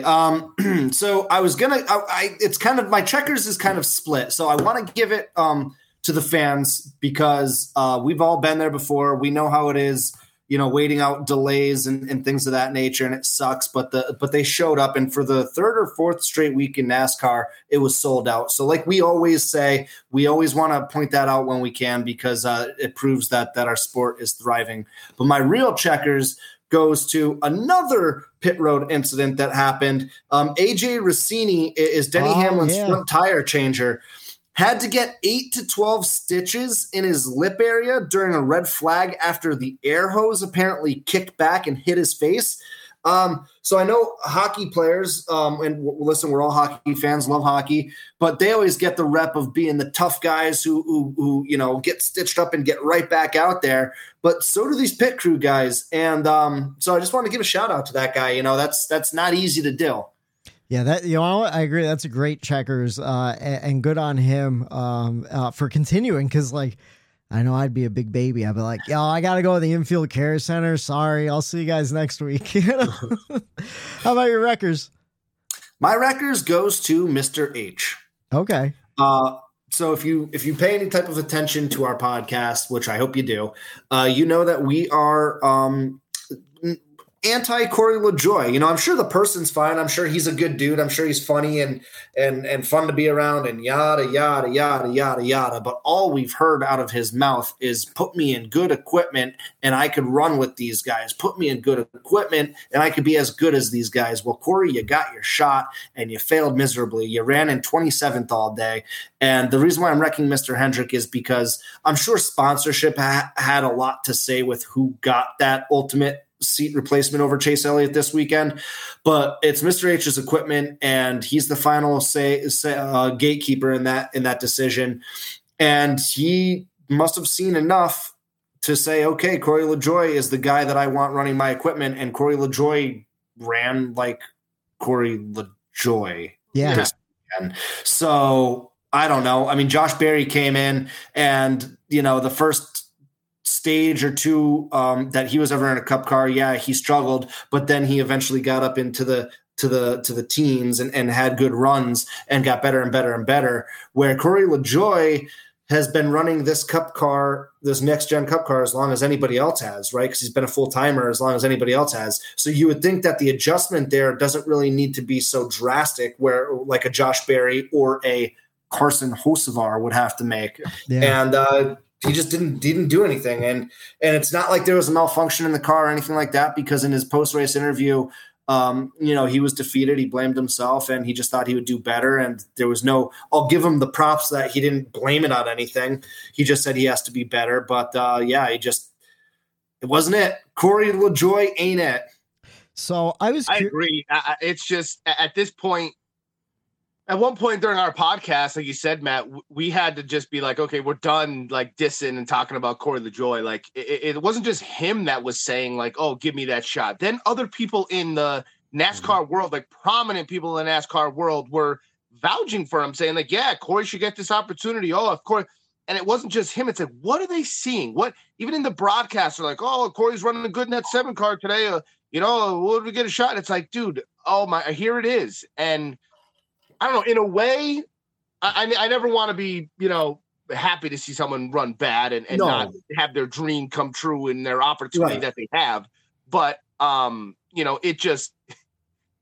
So I was it's kind of, my checkers is kind of split. So I want to give it to the fans because we've all been there before. We know how it is, waiting out delays and things of that nature, and it sucks. But they showed up, and for the 3rd or 4th straight week in NASCAR, it was sold out. So like we always say, we always want to point that out when we can because it proves that our sport is thriving. But my real checkers goes to another pit road incident that happened. AJ Rossini is Denny Hamlin's front tire changer. Had to get 8 to 12 stitches in his lip area during a red flag after the air hose apparently kicked back and hit his face. So I know hockey players, and listen, we're all hockey fans, love hockey, but they always get the rep of being the tough guys who get stitched up and get right back out there. But so do these pit crew guys. And so I just want to give a shout out to that guy. That's not easy to do. Yeah, I agree. That's a great checkers, and good on him for continuing. Because I know I'd be a big baby. I'd be like, yo, I got to go to the infield care center. Sorry, I'll see you guys next week. How about your wreckers? My wreckers goes to Mr. H. Okay. So if you pay any type of attention to our podcast, which I hope you do, you know that we are anti Corey LaJoie. I'm sure the person's fine. I'm sure he's a good dude. I'm sure he's funny and fun to be around and yada, yada, yada, yada, yada. But all we've heard out of his mouth is put me in good equipment and I could run with these guys. Put me in good equipment and I could be as good as these guys. Well, Corey, you got your shot and you failed miserably. You ran in 27th all day. And the reason why I'm wrecking Mr. Hendrick is because I'm sure sponsorship had a lot to say with who got that ultimate seat replacement over Chase Elliott this weekend, but it's Mr. H's equipment and he's the final gatekeeper in that decision. And he must have seen enough to say, okay, Corey LaJoie is the guy that I want running my equipment. And Corey LaJoie ran like Corey LaJoie. Yeah. So I don't know. I mean, Josh Berry came in and, the first stage or two that he was ever in a cup car, he struggled, but then he eventually got up into the teens and had good runs and got better and better and better, where Corey LaJoie has been running this cup car, this next gen cup car, as long as anybody else has, right? Because he's been a full timer as long as anybody else has. So you would think that the adjustment there doesn't really need to be so drastic where like a Josh Berry or a Carson Hocevar would have to make. Yeah. And he just didn't do anything. And it's not like there was a malfunction in the car or anything like that, because in his post-race interview, he was defeated. He blamed himself and he just thought he would do better. And there was I'll give him the props that he didn't blame it on anything. He just said he has to be better. But it wasn't it. Corey LaJoie ain't it. So I agree. It's just at this point, at one point during our podcast, like you said, Matt, we had to just be like, okay, we're done like dissing and talking about Corey LaJoie. Like it wasn't just him that was saying like, oh, give me that shot. Then other people in the NASCAR world, like prominent people in the NASCAR world, were vouching for him, saying like, yeah, Corey should get this opportunity. Oh, of course. And it wasn't just him. It's like, what are they seeing? What, even in the broadcast, they're like, oh, Corey's running good in that 7 car today. Would we get a shot? And it's like, dude, oh my, here it is. And I don't know, in a way, I never want to be, happy to see someone run bad and not have their dream come true in their opportunity that they have. But, it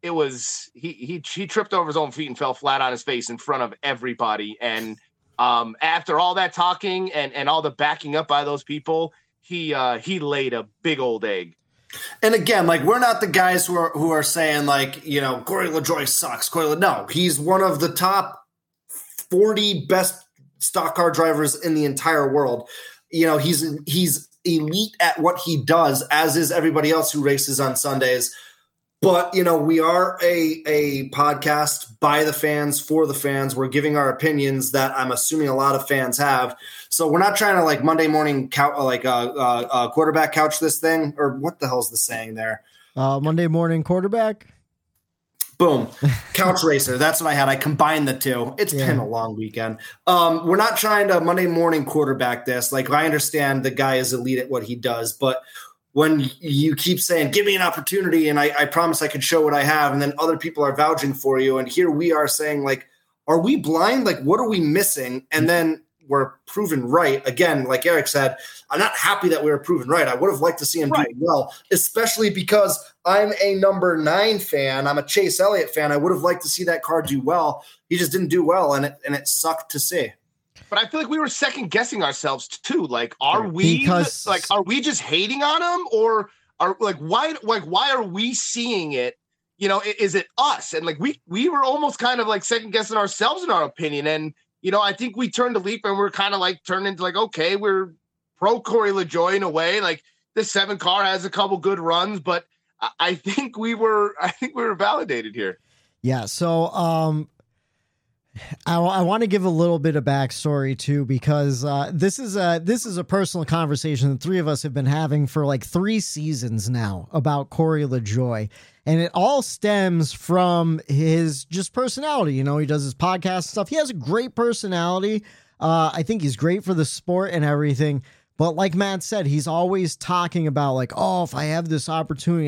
it was he tripped over his own feet and fell flat on his face in front of everybody. And after all that talking and all the backing up by those people, he laid a big old egg. And again, like, we're not the guys who are saying, like, you know, Corey LaJoie sucks. No, he's one of the top 40 best stock car drivers in the entire world. You know, he's elite at what he does, as is everybody else who races on Sundays. But, you know, we are a podcast by the fans, for the fans. We're giving our opinions that I'm assuming a lot of fans have. So we're not trying to, like, Monday morning quarterback couch this thing, or what the hell's the saying there? Monday morning quarterback. Boom. Couch racer. That's what I had. I combined the two. It's been a long weekend. We're not trying to Monday morning quarterback this. Like, I understand the guy is elite at what he does, but when you keep saying, give me an opportunity, and I promise I can show what I have, and then other people are vouching for you, and here we are saying, like, are we blind? Like, what are we missing? And then we're proven right. Again, like Eric said, I'm not happy that we were proven right. I would have liked to see him do well, especially because I'm a number 9 fan. I'm a Chase Elliott fan. I would have liked to see that car do well. He just didn't do well, and it sucked to see. But I feel like we were second guessing ourselves too. Like, are we just hating on him, or why are we seeing it? You know, is it us? And like, we were almost kind of like second guessing ourselves in our opinion. And, you know, I think we turned a leap and we're kind of like turned into like, okay, we're pro Corey LaJoie in a way. Like, the 7 car has a couple good runs, but I think we were validated here. Yeah. So, I want to give a little bit of backstory too, because this is a personal conversation the three of us have been having for like 3 seasons now about Corey LaJoie, and it all stems from his just personality. You know, he does his podcast and stuff. He has a great personality. I think he's great for the sport and everything. But like Matt said, he's always talking about like, oh, if I have this opportunity.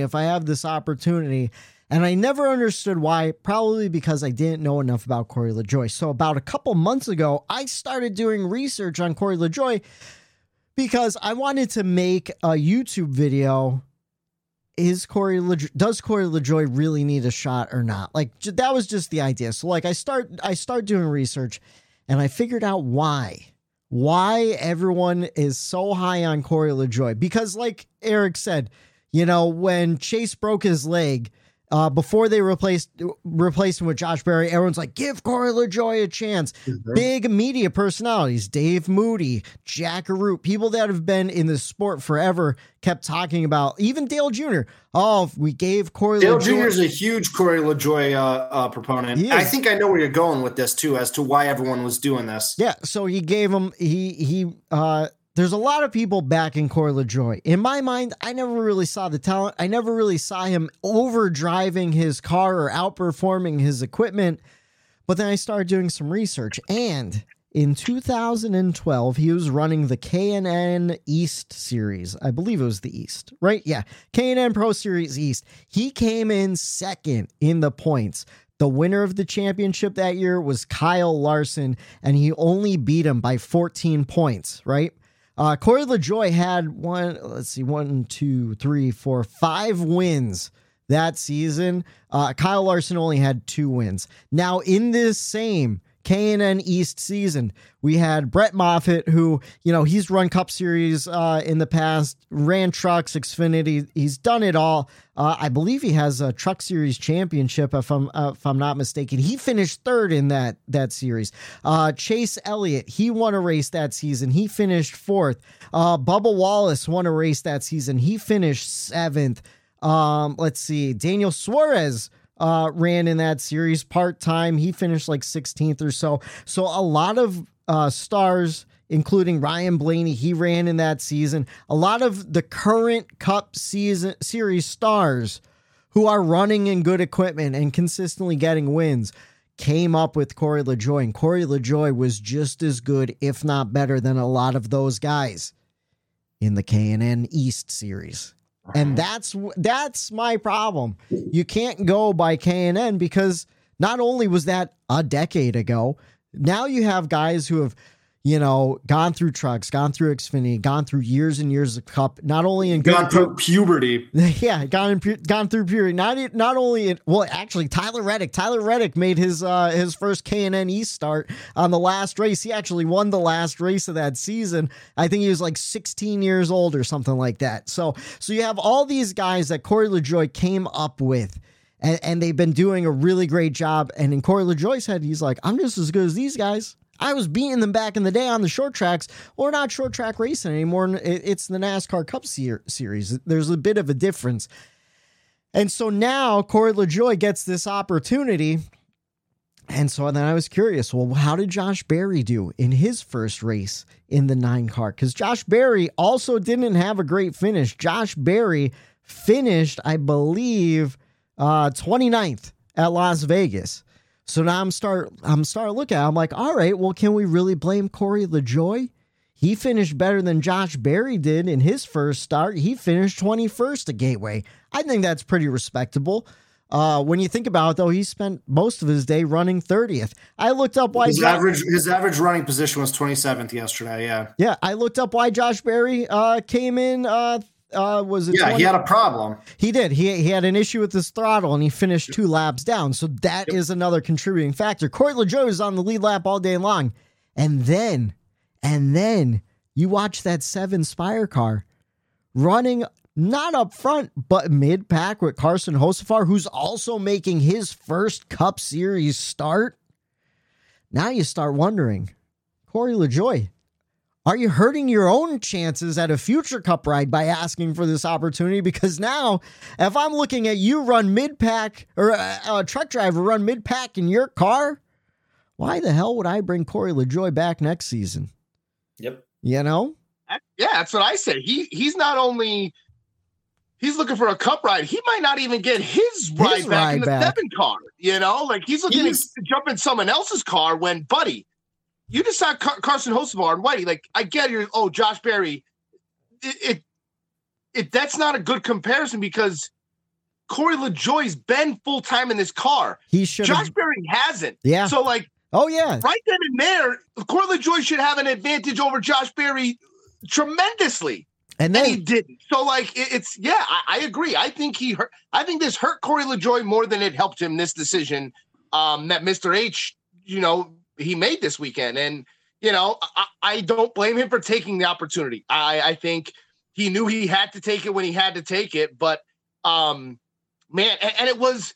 And I never understood why, probably because I didn't know enough about Corey LaJoie. So about a couple months ago, I started doing research on Corey LaJoie because I wanted to make a YouTube video. Does Corey LaJoie really need a shot or not? Like, that was just the idea. So like I start doing research, and I figured out why everyone is so high on Corey LaJoie. Because like Eric said, you know, when Chase broke his leg, before they replaced him with Josh Berry, everyone's like, give Corey LaJoie a chance. Mm-hmm. Big media personalities, Dave Moody, Jack Arute, people that have been in the sport forever kept talking about, even Dale Jr. Oh, if we gave Corey Dale LaJoie. Jr. is a huge Corey LaJoie proponent. I think I know where you're going with this too, as to why everyone was doing this. Yeah. So he gave him, there's a lot of people backing Corey LaJoie. In my mind, I never really saw the talent. I never really saw him overdriving his car or outperforming his equipment. But then I started doing some research. And in 2012, he was running the K&N East Series. I believe it was the East, right? Yeah. K&N Pro Series East. He came in second in the points. The winner of the championship that year was Kyle Larson, and he only beat him by 14 points, right? Corey LaJoie had 5 wins that season. Kyle Larson only had 2 wins. Now, in this same K&N East season, we had Brett Moffitt, who, you know, he's run Cup Series in the past, ran trucks, Xfinity. He's done it all. I believe he has a Truck Series championship, if I'm not mistaken. He finished 3rd in that series. Chase Elliott, he won a race that season. He finished 4th. Bubba Wallace won a race that season. He finished 7th. Let's see. Daniel Suarez ran in that series part-time. He finished like 16th or so. So a lot of stars, including Ryan Blaney, he ran in that season. A lot of the current Cup Series stars who are running in good equipment and consistently getting wins came up with Corey LaJoie. And Corey LaJoie was just as good, if not better, than a lot of those guys in the K&N East Series. And that's my problem. You can't go by K&N because not only was that a decade ago, now you have guys who have, gone through trucks, gone through Xfinity, gone through years and years of Cup, not only in gone through puberty. Yeah, gone through puberty. Not only actually Tyler Reddick made his first K&N East start on the last race. He actually won the last race of that season. I think he was like 16 years old or something like that. So you have all these guys that Corey LaJoie came up with. And they've been doing a really great job. And in Corey LaJoie's head, he's like, I'm just as good as these guys. I was beating them back in the day on the short tracks. We're not short track racing anymore. It's the NASCAR Cup Series. There's a bit of a difference. And so now Corey LaJoie gets this opportunity. And so then I was curious, well, how did Josh Berry do in his first race in the 9 car? Because Josh Berry also didn't have a great finish. Josh Berry finished, I believe, 29th at Las Vegas. So now I'm starting to look at it. I'm like, all right, well, can we really blame Corey LaJoie? He finished better than Josh Berry did in his first start. He finished 21st at Gateway. I think that's pretty respectable. When you think about it, though, he spent most of his day running 30th. I looked up why his average running position was 27th yesterday. Yeah. Yeah. I looked up why Josh Berry came in. Was it? Yeah, 20? He had a problem. He did. He had an issue with his throttle, and he finished 2 laps down. So that is another contributing factor. Corey LaJoie was on the lead lap all day long, and then you watch that 7 Spire car running not up front, but mid pack with Carson Hocevar, who's also making his first Cup Series start. Now you start wondering, Corey LaJoie, are you hurting your own chances at a future Cup ride by asking for this opportunity? Because now, if I'm looking at you run mid-pack, or a truck driver run mid-pack in your car, why the hell would I bring Corey LaJoie back next season? Yep. Yeah, that's what I said. He's not only he's looking for a Cup ride, he might not even get his ride back in the 7 car. Like he's looking to jump in someone else's car when, buddy, you just saw Carson Hocevar and Whitey. Like, I get you. Oh, Josh Berry. That's not a good comparison because Corey LaJoie's been full time in this car. Josh Berry hasn't. Yeah. So, like, oh yeah, right then and there, Corey LaJoie should have an advantage over Josh Berry tremendously, and he didn't. So, like, I agree. I think this hurt Corey LaJoie more than it helped him. This decision that Mr. H, he made this weekend. And, I don't blame him for taking the opportunity. I think he knew he had to take it when he had to take it. But, man, and it was,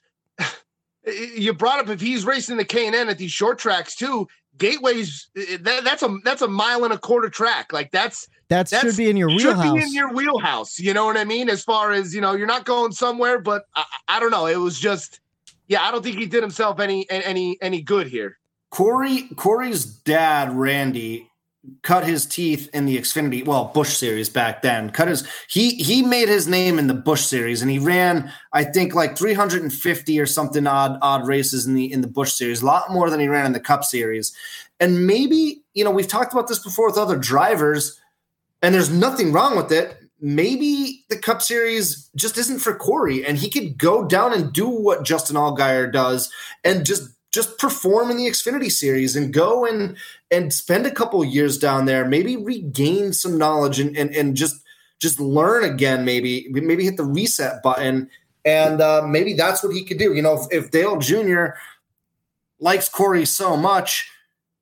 you brought up if he's racing the K&N at these short tracks too, Gateways, that's a 1.25 mile track. Like that should be in your wheelhouse. Should be in your wheelhouse. You know what I mean? As far as, you're not going somewhere, but I don't know. It was just, I don't think he did himself any good here. Corey's dad, Randy, cut his teeth in the Xfinity, Busch Series back then. He made his name in the Busch Series, and he ran, I think, like 350 or something odd races in the Busch Series, a lot more than he ran in the Cup Series. And maybe, we've talked about this before with other drivers, and there's nothing wrong with it. Maybe the Cup Series just isn't for Corey, and he could go down and do what Justin Allgaier does and just perform in the Xfinity Series and go and spend a couple years down there, maybe regain some knowledge and just learn again, maybe hit the reset button. And maybe that's what he could do. If Dale Jr. likes Corey so much,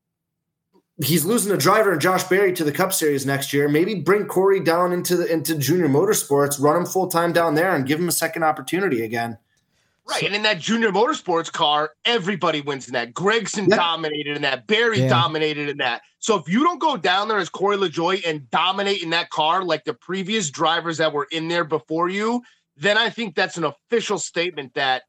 he's losing a driver in Josh Berry to the Cup Series next year. Maybe bring Corey down into Junior Motorsports, run him full time down there and give him a second opportunity again. Right, and in that Junior Motorsports car, everybody wins in that. Gregson dominated in that. Berry dominated in that. So if you don't go down there as Corey LaJoie and dominate in that car like the previous drivers that were in there before you, then I think that's an official statement that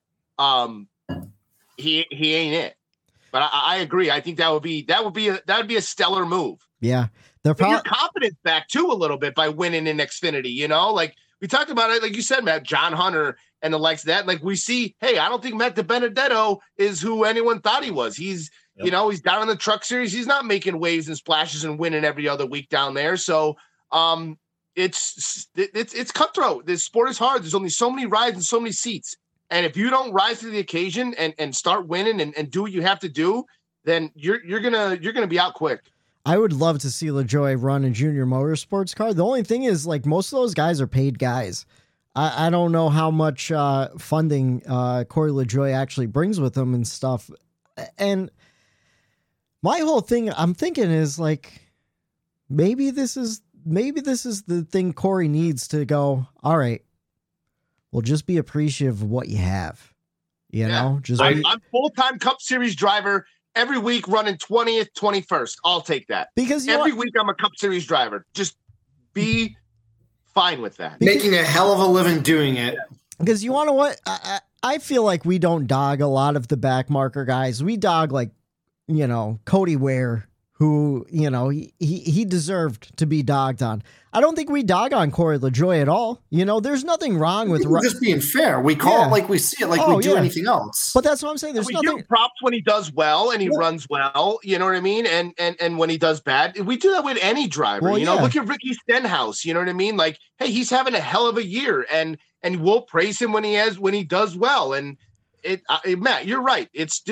he ain't it. But I agree. I think that would be a stellar move. Yeah, your confidence back too a little bit by winning in Xfinity. Like we talked about it, like you said, Matt, John Hunter and the likes of that. Like we see, hey, I don't think Matt DiBenedetto is who anyone thought he was. He's he's down in the Truck Series. He's not making waves and splashes and winning every other week down there. So it's cutthroat. This sport is hard. There's only so many rides and so many seats. And if you don't rise to the occasion and start winning and do what you have to do, then you're gonna be out quick. I would love to see LaJoie run a junior motorsports car. The only thing is, like, most of those guys are paid guys. I don't know how much funding Corey LaJoie actually brings with him and stuff. And my whole thing I'm thinking is, like, maybe this is the thing Corey needs to go, all right, well, just be appreciative of what you have. You know, just I'm full-time Cup Series driver every week, running 20th, 21st. I'll take that. Because every week I'm a Cup Series driver. Just be fine with that. Making a hell of a living doing it. Because you want to what? I feel like we don't dog a lot of the back marker guys. We dog, like, you know, Cody Ware, who, you know, he deserved to be dogged on. I don't think we dog on Corey LaJoie at all. You know, there's nothing wrong with just being fair. We call it like we see it, like we do anything else. But that's what I'm saying. There's nothing. Give props when he does well and he runs well. You know what I mean? And when he does bad, we do that with any driver. Well, you know, look at Ricky Stenhouse. You know what I mean? Like, hey, he's having a hell of a year, and we'll praise him when he does well. And Matt, you're right.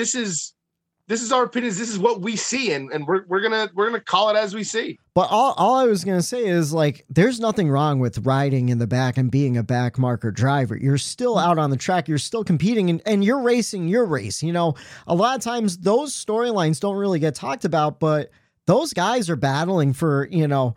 This is our opinions. This is what we see, and we're gonna call it as we see. But all I was gonna say is, like, there's nothing wrong with riding in the back and being a back marker driver. You're still out on the track. You're still competing, and you're racing your race. You know, a lot of times those storylines don't really get talked about, but those guys are battling for, you know,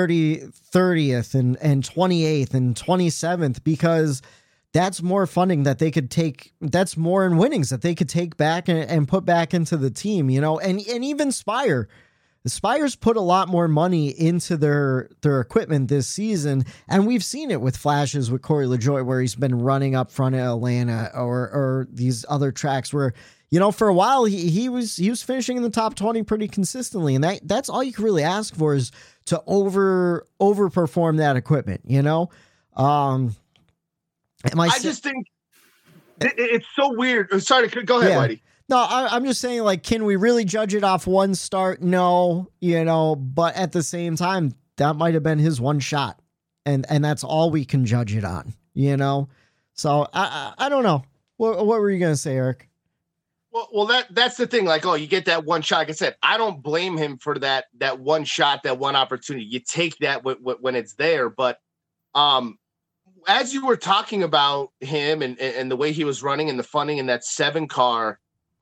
30th and 28th and 27th, because that's more funding that they could take. That's more in winnings that they could take back and put back into the team, you know, and even Spire's put a lot more money into their equipment this season. And we've seen it with flashes with Corey LaJoie, where he's been running up front of Atlanta or these other tracks where, you know, for a while he was finishing in the top 20 pretty consistently. And that's all you can really ask for, is to overperform that equipment, you know? I just think it's so weird. Sorry, go ahead, Whitey. No, I'm just saying, like, can we really judge it off one start? No, you know, but at the same time, that might have been his one shot, and that's all we can judge it on, you know? So I don't know. What were you going to say, Eric? Well, that's the thing. Like, oh, you get that one shot. Like I said, I don't blame him for that one shot, that one opportunity. You take that when it's there, but as you were talking about him and the way he was running and the funding in that 7 car,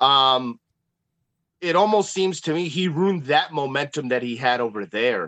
it almost seems to me he ruined that momentum that he had over there.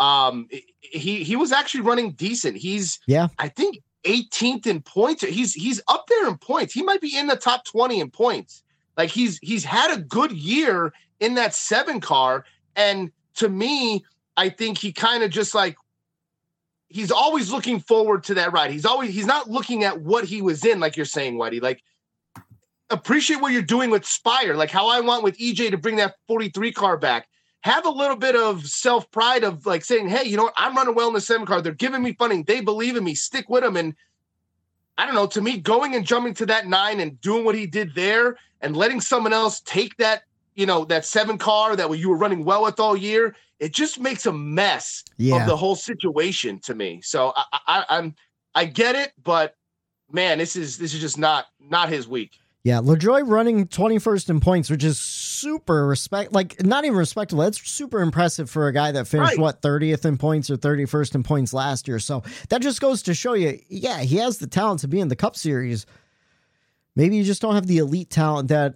He was actually running decent. I think 18th in points. He's up there in points. He might be in the top 20 in points. Like, he's had a good year in that 7 car. And to me, I think he kind of just, like, he's always looking forward to that ride. He's not looking at what he was in, like you're saying, Whitey. Like, appreciate what you're doing with Spire, like how I want with EJ to bring that 43 car back. Have a little bit of self-pride of, like, saying, hey, you know what? I'm running well in the 7 car. They're giving me funding. They believe in me. Stick with them. And I don't know, to me, going and jumping to that 9 and doing what he did there and letting someone else take that, you know, that 7 car that you were running well with all year, it just makes a mess of the whole situation to me. So I get it, but man, this is just not his week. Yeah, LaJoie running 21st in points, which is super not even respectable. That's super impressive for a guy that finished 30th in points or 31st in points last year. So that just goes to show you, yeah, he has the talent to be in the Cup Series. Maybe you just don't have the elite talent that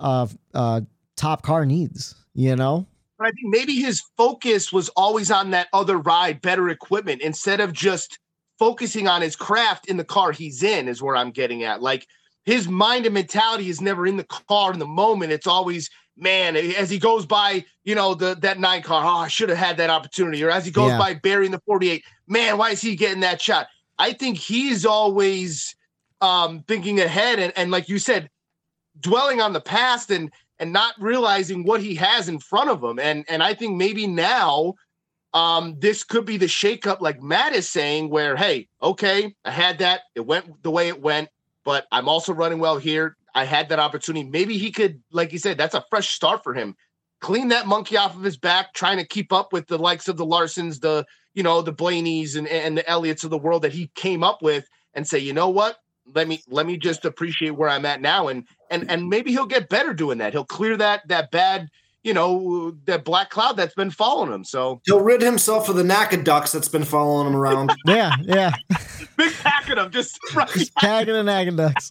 Top Car needs, you know? But I think maybe his focus was always on that other ride, better equipment, instead of just focusing on his craft in the car he's in, is where I'm getting at. Like, his mind and mentality is never in the car in the moment. It's always, man, as he goes by, you know, that 9 car, oh, I should have had that opportunity. Or as he goes by burying the 48, man, why is he getting that shot? I think he's always thinking ahead and like you said, dwelling on the past and not realizing what he has in front of him. And I think maybe now this could be the shakeup, like Matt is saying, where, hey, okay, I had that. It went the way it went, but I'm also running well here. I had that opportunity. Maybe he could, like you said, that's a fresh start for him. Clean that monkey off of his back, trying to keep up with the likes of the Larsons, the Blaneys and the Elliots of the world that he came up with, and say, you know what? Let me just appreciate where I'm at now. And maybe he'll get better doing that. He'll clear that bad, that black cloud that's been following him. So he'll rid himself of the Nakaducks that's been following him around. Yeah. Big pack of them, just packing of Nakaducks.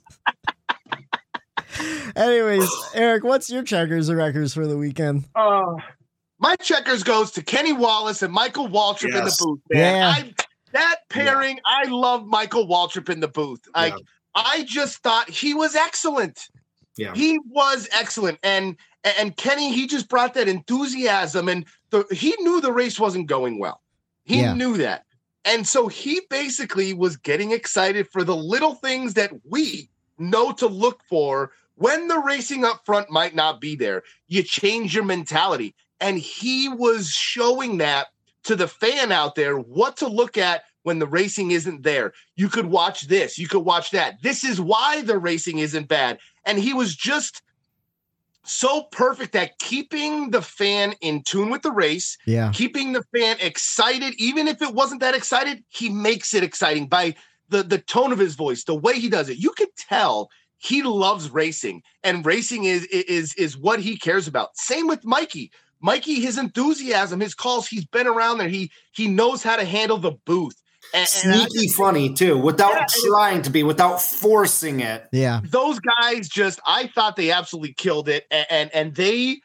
Anyways, Eric, what's your checkers and records for the weekend? My checkers goes to Kenny Wallace and Michael Waltrip in the booth, man. Yeah. That pairing, I love Michael Waltrip in the booth. I just thought he was excellent. Yeah. He was excellent. And Kenny, he just brought that enthusiasm, and he knew the race wasn't going well. He knew that. And so he basically was getting excited for the little things that we know to look for when the racing up front might not be there. You change your mentality. And he was showing that to the fan out there, what to look at when the racing isn't there. You could watch this. You could watch that. This is why the racing isn't bad. And he was just so perfect at keeping the fan in tune with the race, keeping the fan excited. Even if it wasn't that excited, he makes it exciting by the tone of his voice, the way he does it. You could tell he loves racing, and racing is what he cares about. Same with Mikey. Mikey, his enthusiasm, his calls, he's been around there. He knows how to handle the booth. And sneaky funny too, without trying to be, without forcing it. Yeah. Those guys I thought they absolutely killed it. And they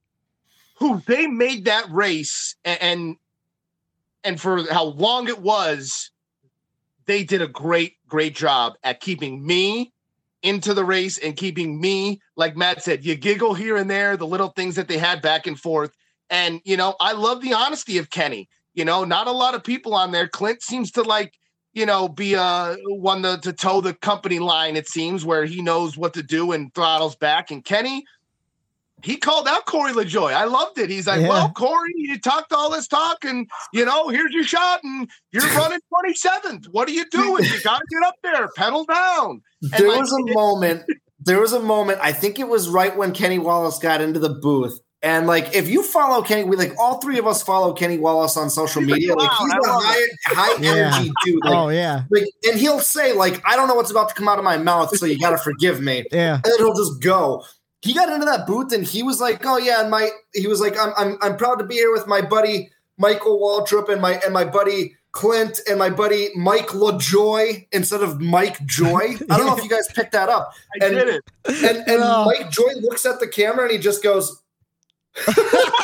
made that race and for how long it was, they did a great job at keeping me into the race and keeping me, like Matt said, you giggle here and there, the little things that they had back and forth. And, I love the honesty of Kenny. Not a lot of people on there. Clint seems to be one to toe the company line, it seems, where he knows what to do and throttles back. And Kenny, he called out Corey LaJoie. I loved it. He's like, well, Corey, you talked all this talk and, here's your shot and you're running 27th. What are you doing? You got to get up there, pedal down. There was a moment, I think it was right when Kenny Wallace got into the booth. And if you follow Kenny, all three of us follow Kenny Wallace on social media. He's a high energy dude. And he'll say, I don't know what's about to come out of my mouth, so you got to forgive me. Yeah. And then he'll just go. He got into that booth and he was like, oh yeah. And he was like, I'm proud to be here with my buddy, Michael Waltrip, and my buddy Clint and my buddy Mike LaJoie instead of Mike Joy. I don't know if you guys picked that up. I did it. And Mike Joy looks at the camera and he just goes, and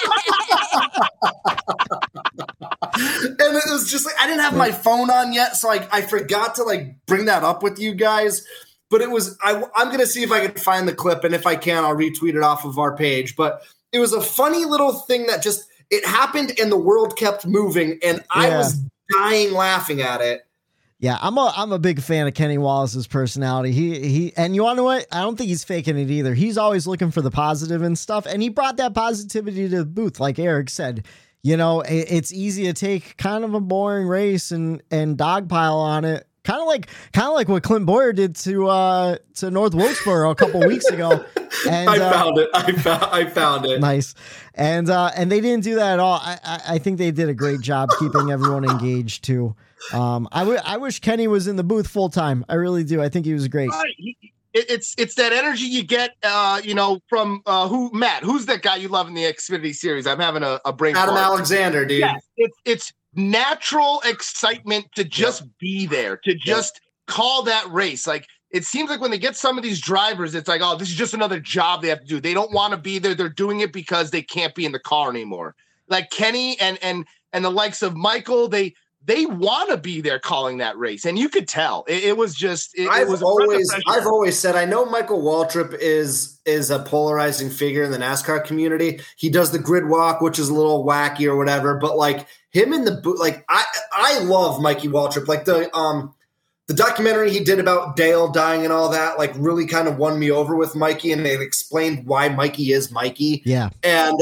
it was just I didn't have my phone on yet, so I forgot to bring that up with you guys. But it was I'm gonna see if I can find the clip, and if I can, I'll retweet it off of our page. But it was a funny little thing that just it happened, and the world kept moving, and I was dying laughing at it. Yeah, I'm a big fan of Kenny Wallace's personality. He and you want to know what? I don't think he's faking it either. He's always looking for the positive and stuff, and he brought that positivity to the booth, like Eric said. It's easy to take kind of a boring race and dogpile on it, kind of like what Clint Boyer did to North Wilkesboro a couple weeks ago. And, I found it. Nice, and they didn't do that at all. I think they did a great job keeping everyone engaged too. I wish Kenny was in the booth full time. I really do. I think he was great. It's that energy you get, from Matt? Who's that guy you love in the Xfinity series? I'm having a brain. Adam Alexander, dude. Yeah, it's natural excitement to just be there, to just call that race. It seems like when they get some of these drivers, it's like, oh, this is just another job they have to do. They don't want to be there. They're doing it because they can't be in the car anymore. Like Kenny and the likes of Michael, they want to be there calling that race, and you could tell it was just. I've always said I know Michael Waltrip is a polarizing figure in the NASCAR community. He does the grid walk, which is a little wacky or whatever, but him in the boot, I love Mikey Waltrip. The documentary he did about Dale dying and all that, really kind of won me over with Mikey, and it explained why Mikey is Mikey. Yeah, and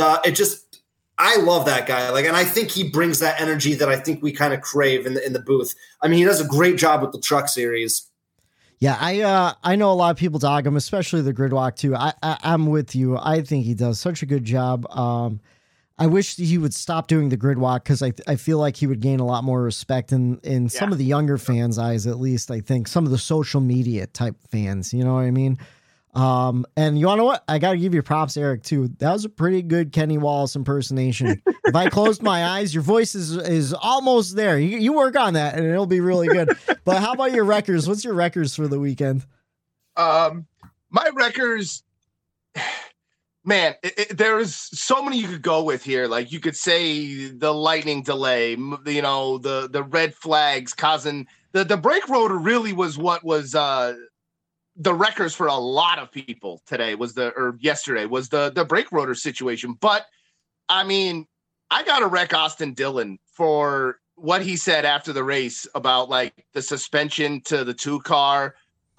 I love that guy. And I think he brings that energy that I think we kind of crave in the booth. I mean, he does a great job with the truck series. Yeah, I know a lot of people dog him, especially the grid walk too. I'm with you. I think he does such a good job. I wish he would stop doing the grid walk because I feel like he would gain a lot more respect in some of the younger fans' eyes, at least. I think some of the social media type fans, you know what I mean? And you want to know what? I got to give you props, Eric, too. That was a pretty good Kenny Wallace impersonation. If I closed my eyes, your voice is almost there. You work on that and it'll be really good. But how about your records? What's your records for the weekend? My records, man, there's so many you could go with here. Like you could say the lightning delay, the red flags causing the brake rotor really was what was the records for a lot of people yesterday was the brake rotor situation. But I mean, I got to wreck Austin Dillon for what he said after the race about like the suspension to the 2-car.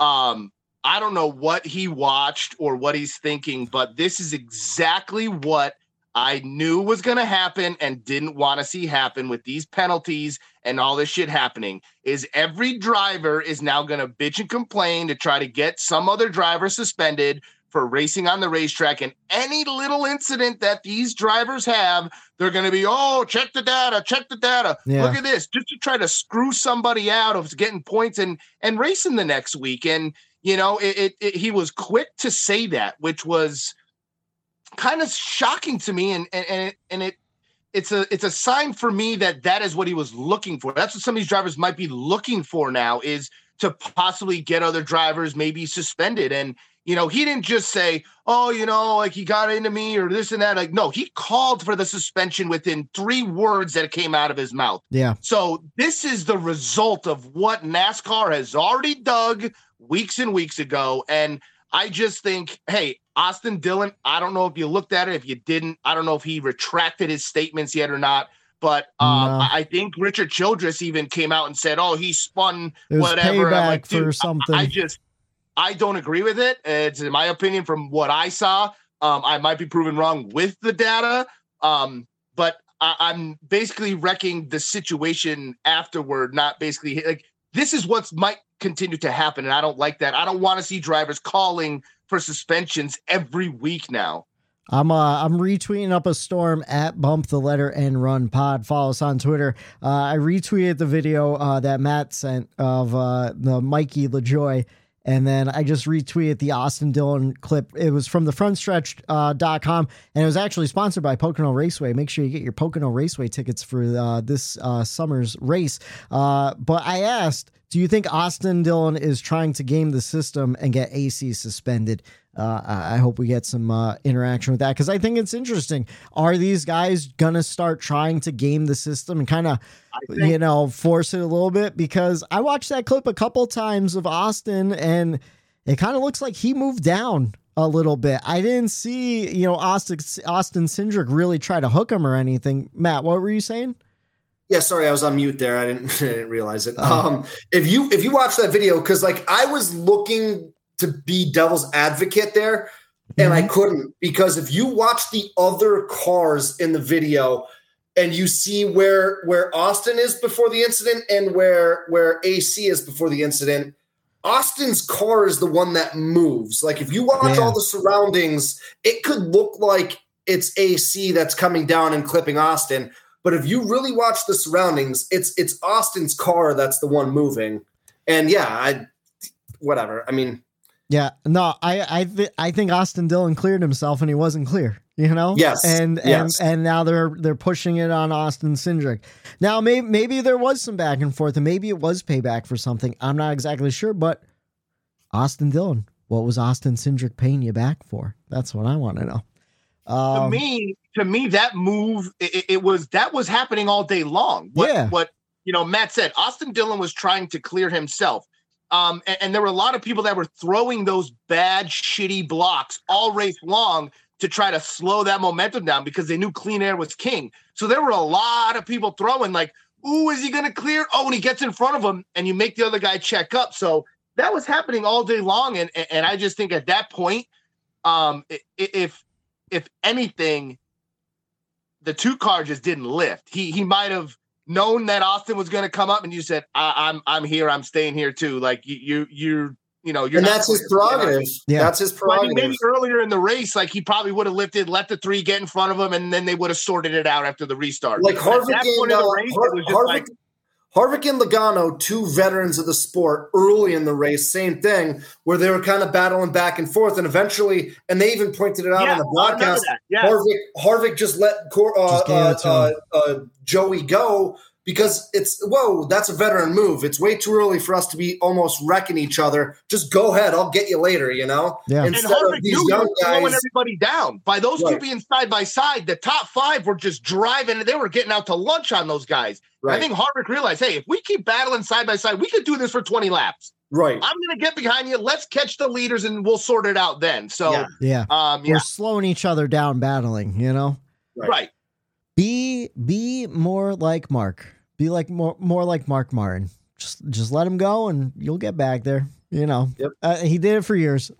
I don't know what he watched or what he's thinking, but this is exactly what I knew was going to happen and didn't want to see happen with these penalties and all this shit happening. Is every driver is now going to bitch and complain to try to get some other driver suspended for racing on the racetrack, and any little incident that these drivers have, they're going to be, check the data. Yeah. Look at this, just to try to screw somebody out of getting points and racing the next week. And, he was quick to say that, which was kind of shocking to me. It's a sign for me that is what he was looking for. That's what some of these drivers might be looking for now, is to possibly get other drivers maybe suspended. And, he didn't just say, like he got into me or this and that. Like, no, he called for the suspension within 3 words that came out of his mouth. Yeah. So this is the result of what NASCAR has already dug weeks and weeks ago. And I just think, hey, Austin Dillon, I don't know if you looked at it. If you didn't, I don't know if he retracted his statements yet or not. But I think Richard Childress even came out and said, he spun whatever. Payback I'm like, for something. I don't agree with it. It's in my opinion from what I saw. I might be proven wrong with the data. But I'm basically wrecking the situation afterward, not basically like this is what might continue to happen. And I don't like that. I don't want to see drivers calling for suspensions every week now. I'm retweeting up a storm at Bump the Letter N Run Pod. Follow us on Twitter. I retweeted the video that Matt sent of the Mikey LaJoy. And then I just retweeted the Austin Dillon clip. It was from the frontstretch.com, and it was actually sponsored by Pocono Raceway. Make sure you get your Pocono Raceway tickets for this summer's race. But I asked, do you think Austin Dillon is trying to game the system and get AC suspended? I hope we get some interaction with that, because I think it's interesting. Are these guys going to start trying to game the system and kind of, force it a little bit? Because I watched that clip a couple times of Austin, and it kind of looks like he moved down a little bit. I didn't see, Austin Cindric really try to hook him or anything. Matt, what were you saying? Yeah, sorry, I was on mute there. I didn't realize it. If you watch that video, because I was looking to be devil's advocate there, and I couldn't, because if you watch the other cars in the video and you see where Austin is before the incident and where AC is before the incident, Austin's car is the one that moves. Like if you watch all the surroundings, it could look like it's AC that's coming down and clipping Austin. But if you really watch the surroundings, it's Austin's car that's the one moving. And whatever. I mean, yeah, no, I think Austin Dillon cleared himself and he wasn't clear, Yes. And now they're pushing it on Austin Cindric. Now maybe there was some back and forth, and maybe it was payback for something. I'm not exactly sure, but Austin Dillon, what was Austin Cindric paying you back for? That's what I want to know. To me, that move, that was happening all day long. What Matt said, Austin Dillon was trying to clear himself. And there were a lot of people that were throwing those bad, shitty blocks all race long to try to slow that momentum down because they knew clean air was king. So there were a lot of people throwing like, ooh, is he going to clear? Oh, and he gets in front of him and you make the other guy check up. So that was happening all day long. And I just think at that point, if anything, the 2-car just didn't lift. He might have known that Austin was going to come up, and you said, "I'm here. I'm staying here too." Like you're. And that's his prerogative. Yeah, that's his prerogative. Maybe earlier in the race, he probably would have lifted, let the 3 get in front of him, and then they would have sorted it out after the restart. Like Harvick Harvick and Logano, two veterans of the sport, early in the race, same thing, where they were kind of battling back and forth, and eventually, and they even pointed it out on the broadcast. Harvick just let Joey go because that's a veteran move. It's way too early for us to be almost wrecking each other. Just go ahead, I'll get you later. Yeah. Instead and Harvick of these knew young guys slowing everybody down. By those two being side by side, the top 5 were just driving, and they were getting out to lunch on those guys. Right. I think Harvick realized, hey, if we keep battling side by side, we could do this for 20 laps. Right. I'm going to get behind you. Let's catch the leaders, and we'll sort it out then. So, we're slowing each other down, battling. Right. Be more like Mark. Be like more like Mark Martin. Just let him go, and you'll get back there. Yep. He did it for years.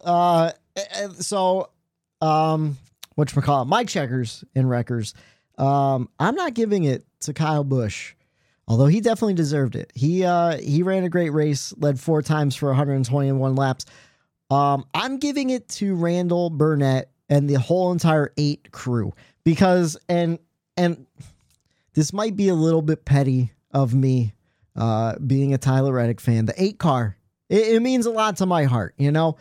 So, whatchamacallit, my checkers and wreckers. I'm not giving it to Kyle Busch, although he definitely deserved it. He ran a great race, led 4 times for 121 laps. I'm giving it to Randall Burnett and the whole entire 8 crew because, and this might be a little bit petty of me, being a Tyler Reddick fan. The 8 car, it means a lot to my heart,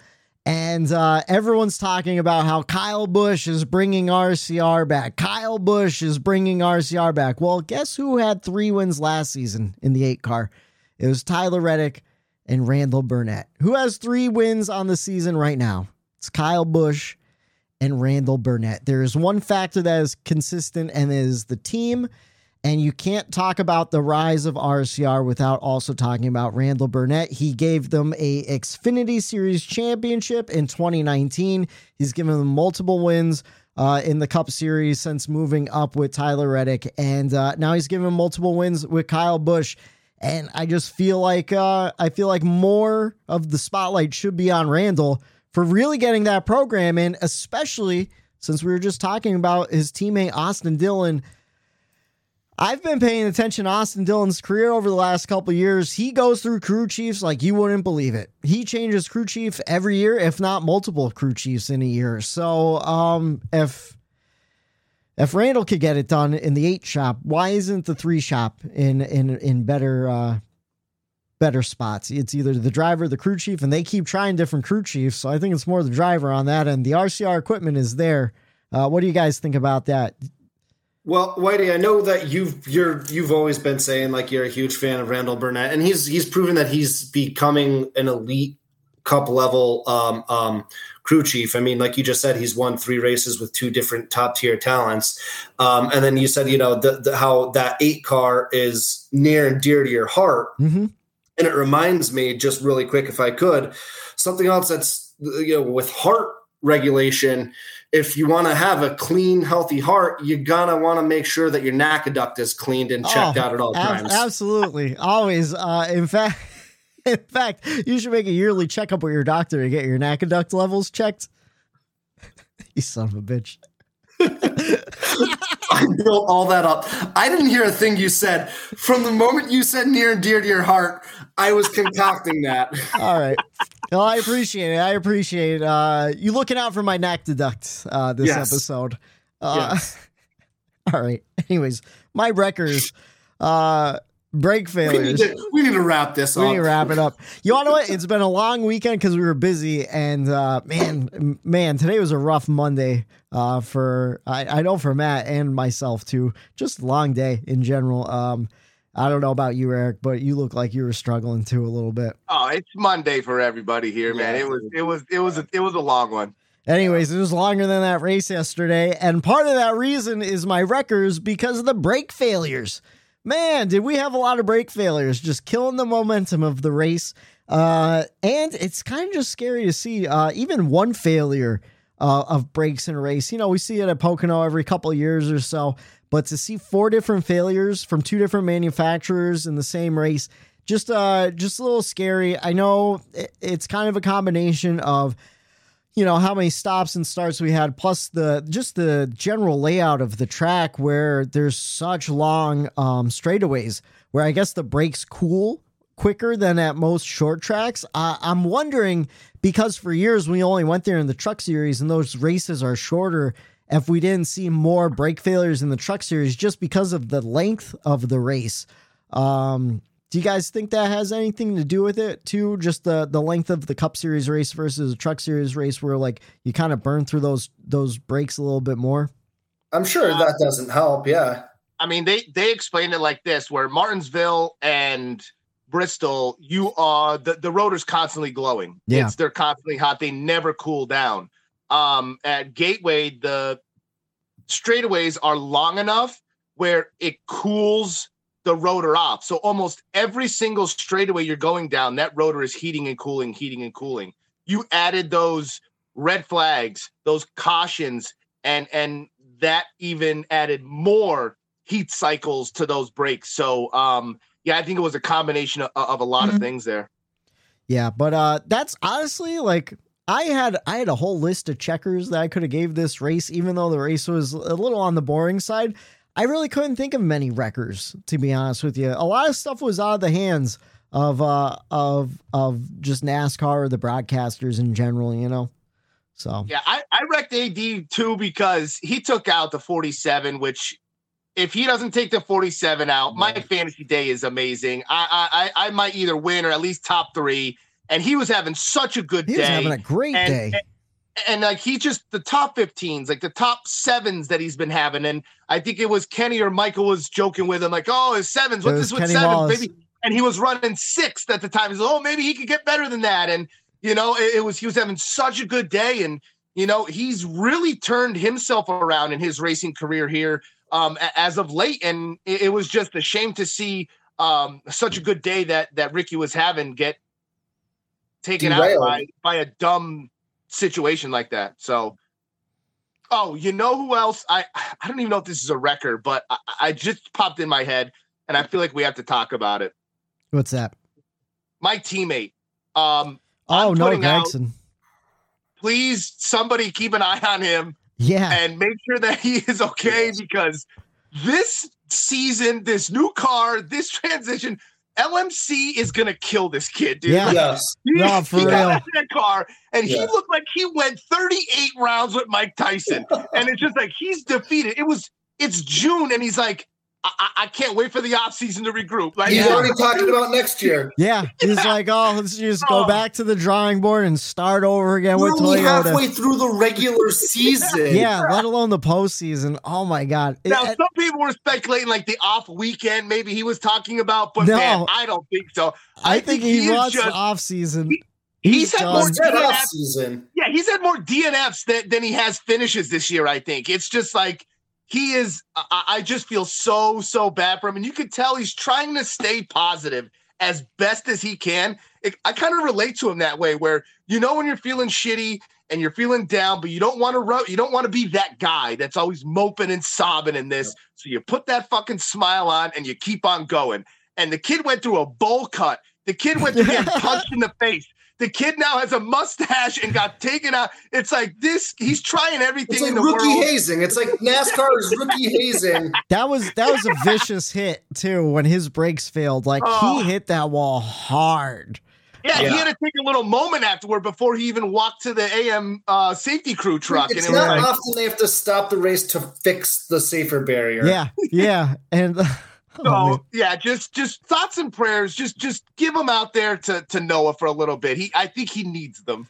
And everyone's talking about how Kyle Busch is bringing RCR back. Kyle Busch is bringing RCR back. Well, guess who had 3 wins last season in the 8 car? It was Tyler Reddick and Randall Burnett. Who has 3 wins on the season right now? It's Kyle Busch and Randall Burnett. There is one factor that is consistent, and it is the team. And you can't talk about the rise of RCR without also talking about Randall Burnett. He gave them a Xfinity Series championship in 2019. He's given them multiple wins in the Cup Series since moving up with Tyler Reddick. And now he's given multiple wins with Kyle Busch. And I just feel like more of the spotlight should be on Randall for really getting that program in, especially since we were just talking about his teammate Austin Dillon. I've been paying attention to Austin Dillon's career over the last couple of years. He goes through crew chiefs like you wouldn't believe it. He changes crew chief every year, if not multiple crew chiefs in a year. So if Randall could get it done in the 8 shop, why isn't the 3 shop in better spots? It's either the driver or the crew chief, and they keep trying different crew chiefs. So I think it's more the driver on that end. The RCR equipment is there. What do you guys think about that? Well, Whitey, I know that you've always been saying like you're a huge fan of Randall Burnett, and he's proven that he's becoming an elite Cup level crew chief. I mean, like you just said, he's won 3 races with 2 different top tier talents, and then you said how that 8 car is near and dear to your heart, and it reminds me just really quick, if I could, something else that's with heart regulation. If you want to have a clean, healthy heart, you're going to want to make sure that your nacoduct is cleaned and checked out at all times. Absolutely. Always. In fact, you should make a yearly checkup with your doctor to get your nacoduct levels checked. You son of a bitch. I built all that up. I didn't hear a thing you said. From the moment you said near and dear to your heart, I was concocting that. All right. Well, I appreciate it. I appreciate you looking out for my nacoduct this episode. Yes. All right. Anyways, my wreckers, brake failures. We need to wrap this up. We need to wrap it up. You know what? It's been a long weekend because we were busy, and man, today was a rough Monday for I know for Matt and myself too. Just a long day in general. I don't know about you, Eric, but you look like you were struggling too a little bit. Oh, it's Monday for everybody here, man. It was a long one. Anyways, it was longer than that race yesterday, and part of that reason is my wreckers because of the brake failures. Man, did we have a lot of brake failures, just killing the momentum of the race. And it's kind of just scary to see even one failure of brakes in a race. We see it at Pocono every couple of years or so. But to see 4 different failures from 2 different manufacturers in the same race, just a little scary. I know it's kind of a combination of, how many stops and starts we had, plus the general layout of the track where there's such long straightaways where I guess the brakes cool quicker than at most short tracks. I'm wondering, because for years we only went there in the Truck Series and those races are shorter, if we didn't see more brake failures in the Truck Series just because of the length of the race. Do you guys think that has anything to do with it too? Just the length of the Cup Series race versus a Truck Series race, where like you kind of burn through those breaks a little bit more. I'm sure that doesn't help. Yeah. I mean, they explained it like this, where Martinsville and Bristol, the rotor's constantly glowing. Yeah. They're constantly hot. They never cool down. At Gateway, the straightaways are long enough where it cools the rotor off. So almost every single straightaway you're going down, that rotor is heating and cooling. You added those red flags, those cautions, and that even added more heat cycles to those brakes. So, I think it was a combination of a lot of things there. Yeah, but that's honestly like I had a whole list of checkers that I could have gave this race, even though the race was a little on the boring side. I really couldn't think of many wreckers, to be honest with you. A lot of stuff was out of the hands of just NASCAR or the broadcasters in general, you know. So yeah, I wrecked AD too because he took out the 47, which if he doesn't take the 47 out, my fantasy day is amazing. I might either win or at least top 3. And he was having such a good day. He was having a great day. And like he just the top 15s, like the top 7s that he's been having. And I think it was Kenny or Michael was joking with him, like, oh, his 7s. What's this with Kenny 7s, Wallace. baby? And he was running 6th at the time. He's like, oh, maybe he could get better than that. And you know, he was having such a good day. And you know, he's really turned himself around in his racing career here as of late. And it was just a shame to see such a good day that Ricky was having get taken Derailed. out by a dumb situation like that. So, you know who else? I don't even know if this is a record, but I just popped in my head, and I feel like we have to talk about it. What's that? My teammate. Oh no, Gregson. Please, somebody keep an eye on him. Yeah, and make sure that he is okay because this season, this new car, this transition. LMC is gonna kill this kid, dude. Yeah, yes. He for real. got in that car, and he Yeah. looked like he went 38 rounds with Mike Tyson, and it's just like he's defeated. It's June, and he's like, I can't wait for the offseason to regroup. Like, He's already talking about next year. Yeah, he's like, oh, let's just go back to the drawing board and start over again We're with only Toyota. halfway through the regular season. Yeah, let alone the postseason. Oh my God. Now, some people were speculating like the off weekend, maybe he was talking about, but No. man, I don't think so. I think he is wants just- the off season. He's had more It's that off DNFs. season. Yeah, he's had more DNFs than he has finishes this year, I think. It's just like he is I just feel so bad for him. And you could tell he's trying to stay positive as best as he can. I kind of relate to him that way where, you know, when you're feeling shitty and you're feeling down, but you don't want to be that guy that's always moping and sobbing in this. So you put that fucking smile on and you keep on going. And the kid went through a bowl cut. The kid went through getting punched in the face. The kid now has a mustache and got taken out. It's like this. He's trying everything It's like in the rookie world. hazing. It's like NASCAR is rookie hazing. That was a vicious hit too when his brakes failed. Like he hit that wall hard. Yeah, he had to take a little moment afterward before he even walked to the AM safety crew truck. It's and it was not like, often they have to stop the race to fix the safer barrier. Yeah. And so yeah, just thoughts and prayers. Just give them out there to Noah for a little bit. I think he needs them.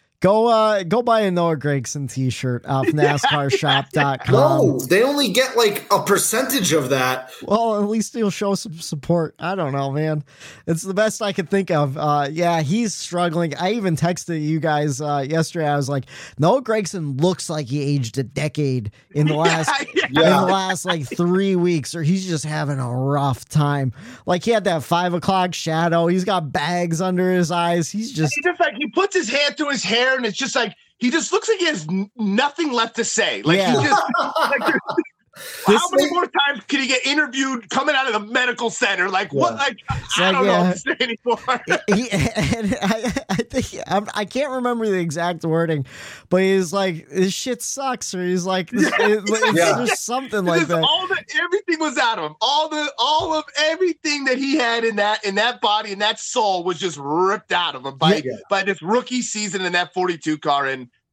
Go buy a Noah Gregson t-shirt off NASCARshop.com. No, they only get like a percentage of that. Well, at least he'll show some support. I don't know, man. It's the best I could think of. Yeah, he's struggling. I even texted you guys yesterday. I was like, Noah Gregson looks like he aged a decade in the last in the last like 3 weeks, or he's just having a rough time. Like he had that 5 o'clock shadow. He's got bags under his eyes. He's just like he puts his hand through his hair, and it's just like he just looks like he has nothing left to say. Like he just. Like, how many more times can he get interviewed coming out of the medical center? Like what? Like I don't know what to say anymore. I think I can't remember the exact wording, but he's like, "This shit sucks," or he's like, "There's something like that." Everything was out of him. All of everything that he had in that body and that soul was just ripped out of him by this rookie season in that 42 car. And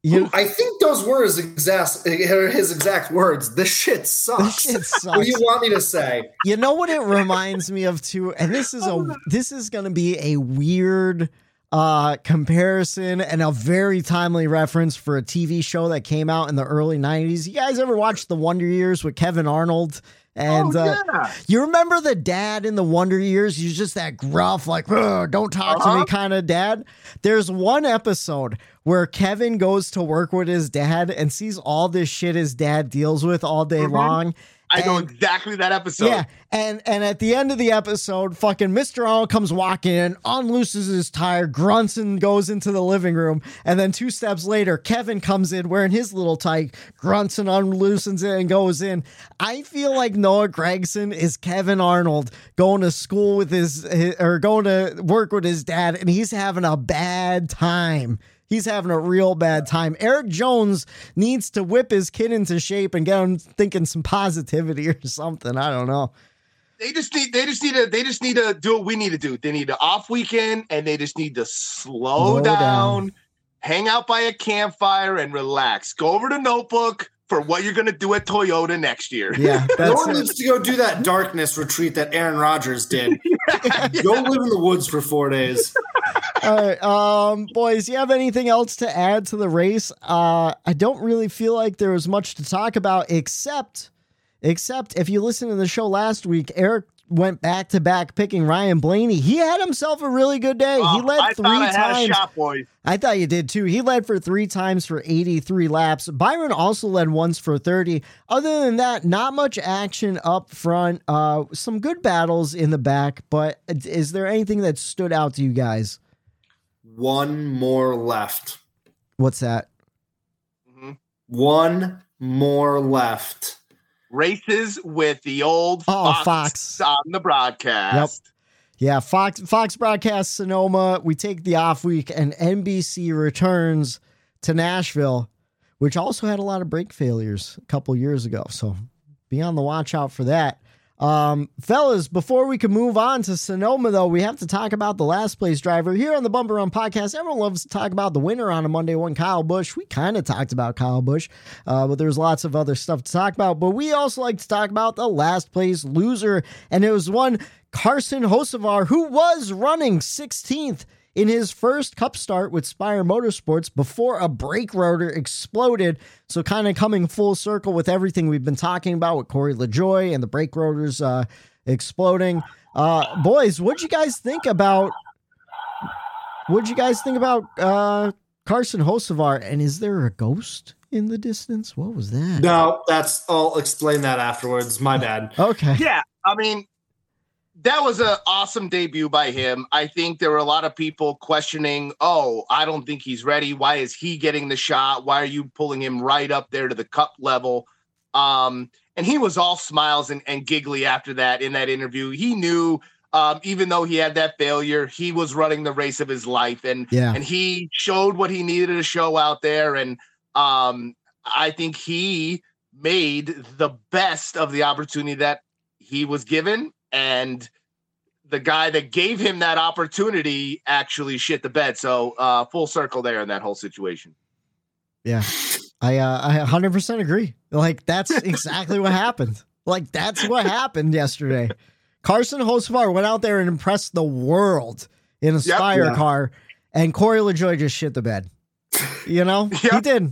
I think those were his exact words. This shit sucks. This shit sucks. What do you want me to say? You know what it reminds me of too, and this is going to be a weird comparison and a very timely reference for a TV show that came out in the early 90s. You guys ever watch The Wonder Years with Kevin Arnold? And you remember the dad in The Wonder Years? He's just that gruff, like, don't talk to me kind of dad. There's one episode where Kevin goes to work with his dad and sees all this shit his dad deals with all day long. I know exactly that episode. Yeah, and at the end of the episode, fucking Mr. Arnold comes walking in, unlooses his tire, grunts and goes into the living room. And then 2 steps later, Kevin comes in wearing his little tie, grunts and unloosens it and goes in. I feel like Noah Gragson is Kevin Arnold going to school with or going to work with his dad, and he's having a bad time. He's having a real bad time. Eric Jones needs to whip his kid into shape and get him thinking some positivity or something. I don't know. They just need to do what we need to do. They need an off weekend, and they just need to slow down, hang out by a campfire, and relax. Go over to Notebook for what you're going to do at Toyota next year. Yeah, no one needs to go do that darkness retreat that Aaron Rodgers did. Go live in the woods for 4 days. All right, boys, you have anything else to add to the race? I don't really feel like there was much to talk about, except if you listen to the show last week, Eric went back to back picking Ryan Blaney. He had himself a really good day. He led 3 times. I had a shot, boys. I thought you did too. He led for 3 times for 83 laps. Byron also led once for 30. Other than that, not much action up front. Some good battles in the back, but is there anything that stood out to you guys? One more left. What's that? One more left. Races with the old Fox on the broadcast. Yep. Yeah, Fox broadcasts Sonoma. We take the off week, and NBC returns to Nashville, which also had a lot of brake failures a couple years ago. So be on the watch out for that. Fellas, before we can move on to Sonoma, though, we have to talk about the last place driver here on the Bumper Run podcast. Everyone loves to talk about the winner on a Monday one, Kyle Busch. We kind of talked about Kyle Busch, but there's lots of other stuff to talk about. But we also like to talk about the last place loser, and it was one Carson Hocevar, who was running 16th in his first Cup start with Spire Motorsports before a brake rotor exploded. So kind of coming full circle with everything we've been talking about with Corey LaJoie and the brake rotors exploding. Boys, what'd you guys think about Carson Hocevar? And is there a ghost in the distance? What was that? No, I'll explain that afterwards. My bad. Okay. Yeah, I mean, that was an awesome debut by him. I think there were a lot of people questioning, I don't think he's ready. Why is he getting the shot? Why are you pulling him right up there to the Cup level? And he was all smiles and giggly after that in that interview. He knew, even though he had that failure, he was running the race of his life. And he showed what he needed to show out there. And I think he made the best of the opportunity that he was given. And the guy that gave him that opportunity actually shit the bed. So full circle there in that whole situation. Yeah, I 100% agree. Like, that's exactly what happened. Like, that's what happened yesterday. Carson Hocevar went out there and impressed the world in a Spire car, and Corey LaJoie just shit the bed. You know, he did.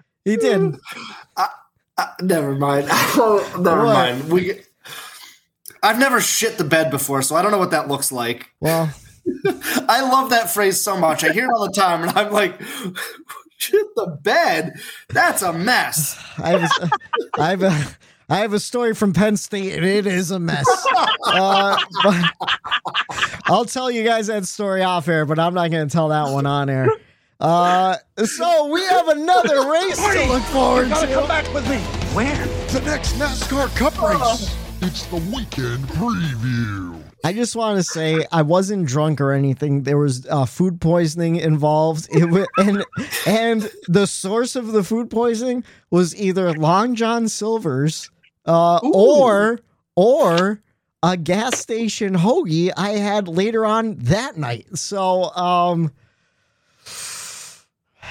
Never mind. Never mind. I've never shit the bed before, so I don't know what that looks like. Well, I love that phrase so much. I hear it all the time, and I'm like, shit the bed? That's a mess. I have a story from Penn State, and it is a mess. But I'll tell you guys that story off air, but I'm not going to tell that one on air. So we have another race to look forward to. Come back with me. Where? The next NASCAR Cup race. It's the weekend preview. I just want to say I wasn't drunk or anything. There was food poisoning involved. And the source of the food poisoning was either Long John Silver's or a gas station hoagie I had later on that night. So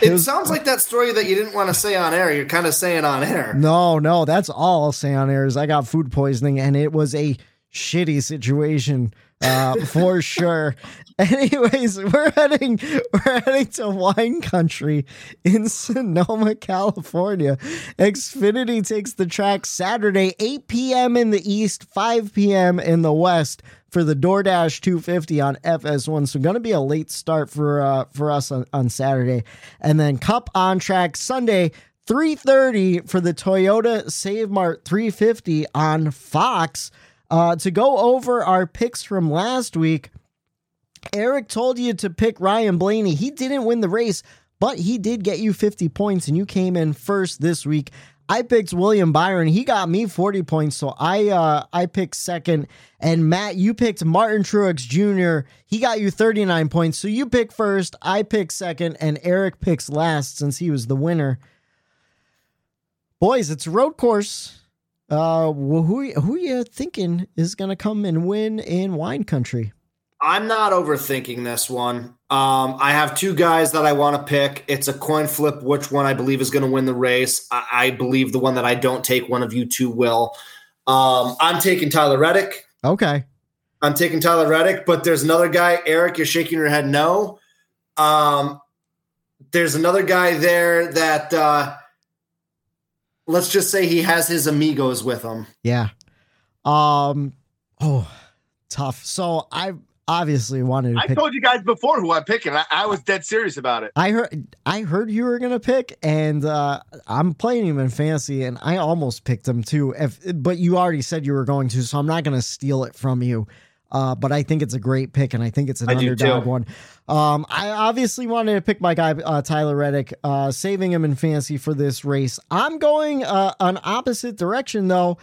It sounds like that story that you didn't want to say on air. You're kind of saying on air. No, that's all I'll say on air is I got food poisoning, and it was a shitty situation for sure. Anyways, we're heading to wine country in Sonoma, California. Xfinity takes the track Saturday, 8 p.m. in the East, 5 p.m. in the West for the DoorDash 250 on FS1. So going to be a late start for us on Saturday. And then Cup on track Sunday, 3:30 for the Toyota Save Mart 350 on Fox. To go over our picks from last week, Eric told you to pick Ryan Blaney. He didn't win the race, but he did get you 50 points, and you came in first this week. I picked William Byron. He got me 40 points, so I picked second. And Matt, you picked Martin Truex Jr. He got you 39 points, so you pick first, I pick second, and Eric picks last since he was the winner. Boys, it's a road course. Who you thinking is going to come and win in wine country? I'm not overthinking this one. I have two guys that I want to pick. It's a coin flip which one I believe is going to win the race. I believe the one that I don't take, one of you two will. I'm taking Tyler Reddick. Okay. I'm taking Tyler Reddick, but there's another guy. Eric, you're shaking your head no. There's another guy there that let's just say he has his amigos with him. Yeah. Tough. So I obviously wanted to pick. I told you guys before who I'm picking. I was dead serious about it. I heard you were going to pick, and I'm playing him in fantasy, and I almost picked him too. But you already said you were going to, so I'm not going to steal it from you. But I think it's a great pick, and I think it's an underdog one. I obviously wanted to pick my guy, Tyler Reddick, saving him in fantasy for this race. I'm going an opposite direction, though.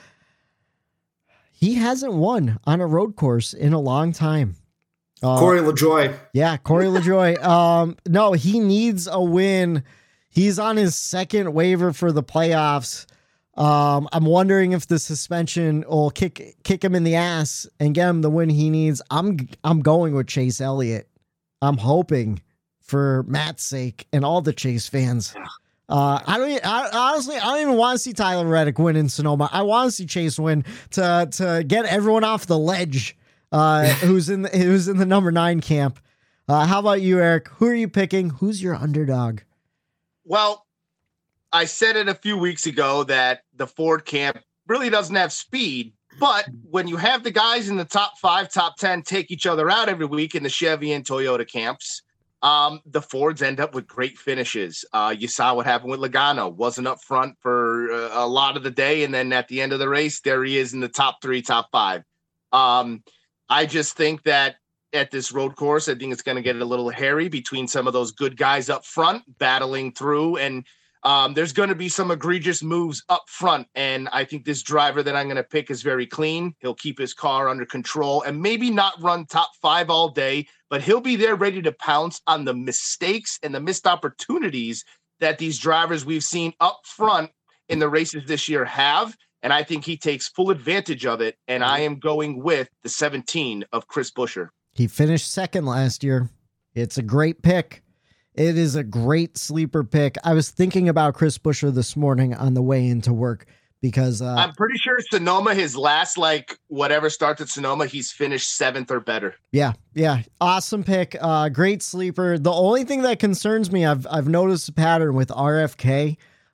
He hasn't won on a road course in a long time. Corey LaJoie. Yeah, Corey LaJoie. No, he needs a win. He's on his second waiver for the playoffs. I'm wondering if the suspension will kick him in the ass and get him the win he needs. I'm going with Chase Elliott. I'm hoping for Matt's sake and all the Chase fans. Honestly, I don't even want to see Tyler Reddick win in Sonoma. I want to see Chase win to get everyone off the ledge. Who's in the number 9 camp? How about you, Eric? Who are you picking? Who's your underdog? Well, I said it a few weeks ago that the Ford camp really doesn't have speed, but when you have the guys in the top 5, top 10 take each other out every week in the Chevy and Toyota camps, the Fords end up with great finishes. You saw what happened with Logano. Wasn't up front for a lot of the day, and then at the end of the race, there he is in the top 3, top 5. I just think that at this road course, I think it's going to get a little hairy between some of those good guys up front battling through, and there's going to be some egregious moves up front. And I think this driver that I'm going to pick is very clean. He'll keep his car under control and maybe not run top 5 all day, but he'll be there ready to pounce on the mistakes and the missed opportunities that these drivers we've seen up front in the races this year have. And I think he takes full advantage of it. And I am going with the 17 of Chris Buescher. He finished second last year. It's a great pick. It is a great sleeper pick. I was thinking about Chris Buescher this morning on the way into work because I'm pretty sure Sonoma, his last whatever starts at Sonoma, he's finished 7th or better. Yeah. Awesome pick. Great sleeper. The only thing that concerns me, I've noticed a pattern with RFK.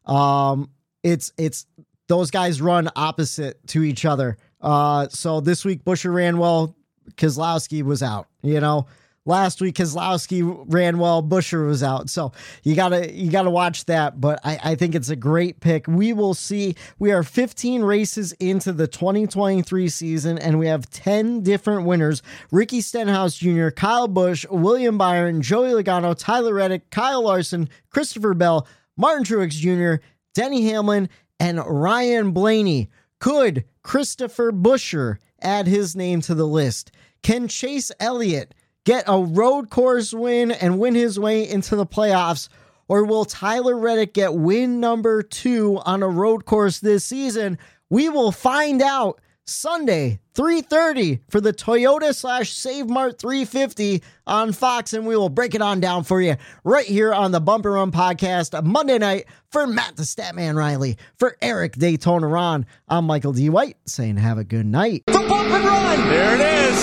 It's those guys run opposite to each other. So this week Buescher ran well, Keselowski was out. Last week Keselowski ran well, Buescher was out. So you gotta watch that. But I think it's a great pick. We will see. We are 15 races into the 2023 season, and we have 10 different winners: Ricky Stenhouse Jr., Kyle Busch, William Byron, Joey Logano, Tyler Reddick, Kyle Larson, Christopher Bell, Martin Truex Jr., Denny Hamlin, and Ryan Blaney. Could Christopher Buescher add his name to the list? Can Chase Elliott get a road course win and win his way into the playoffs? Or will Tyler Reddick get win number 2 on a road course this season? We will find out Sunday, 3:30 for the Toyota/Save Mart 350 on Fox, and we will break it on down for you right here on the Bump and Run podcast Monday night. For Matt the Statman Riley, for Eric Daytona Ron, I'm Michael D. White saying have a good night. The Bump and Run. There it is.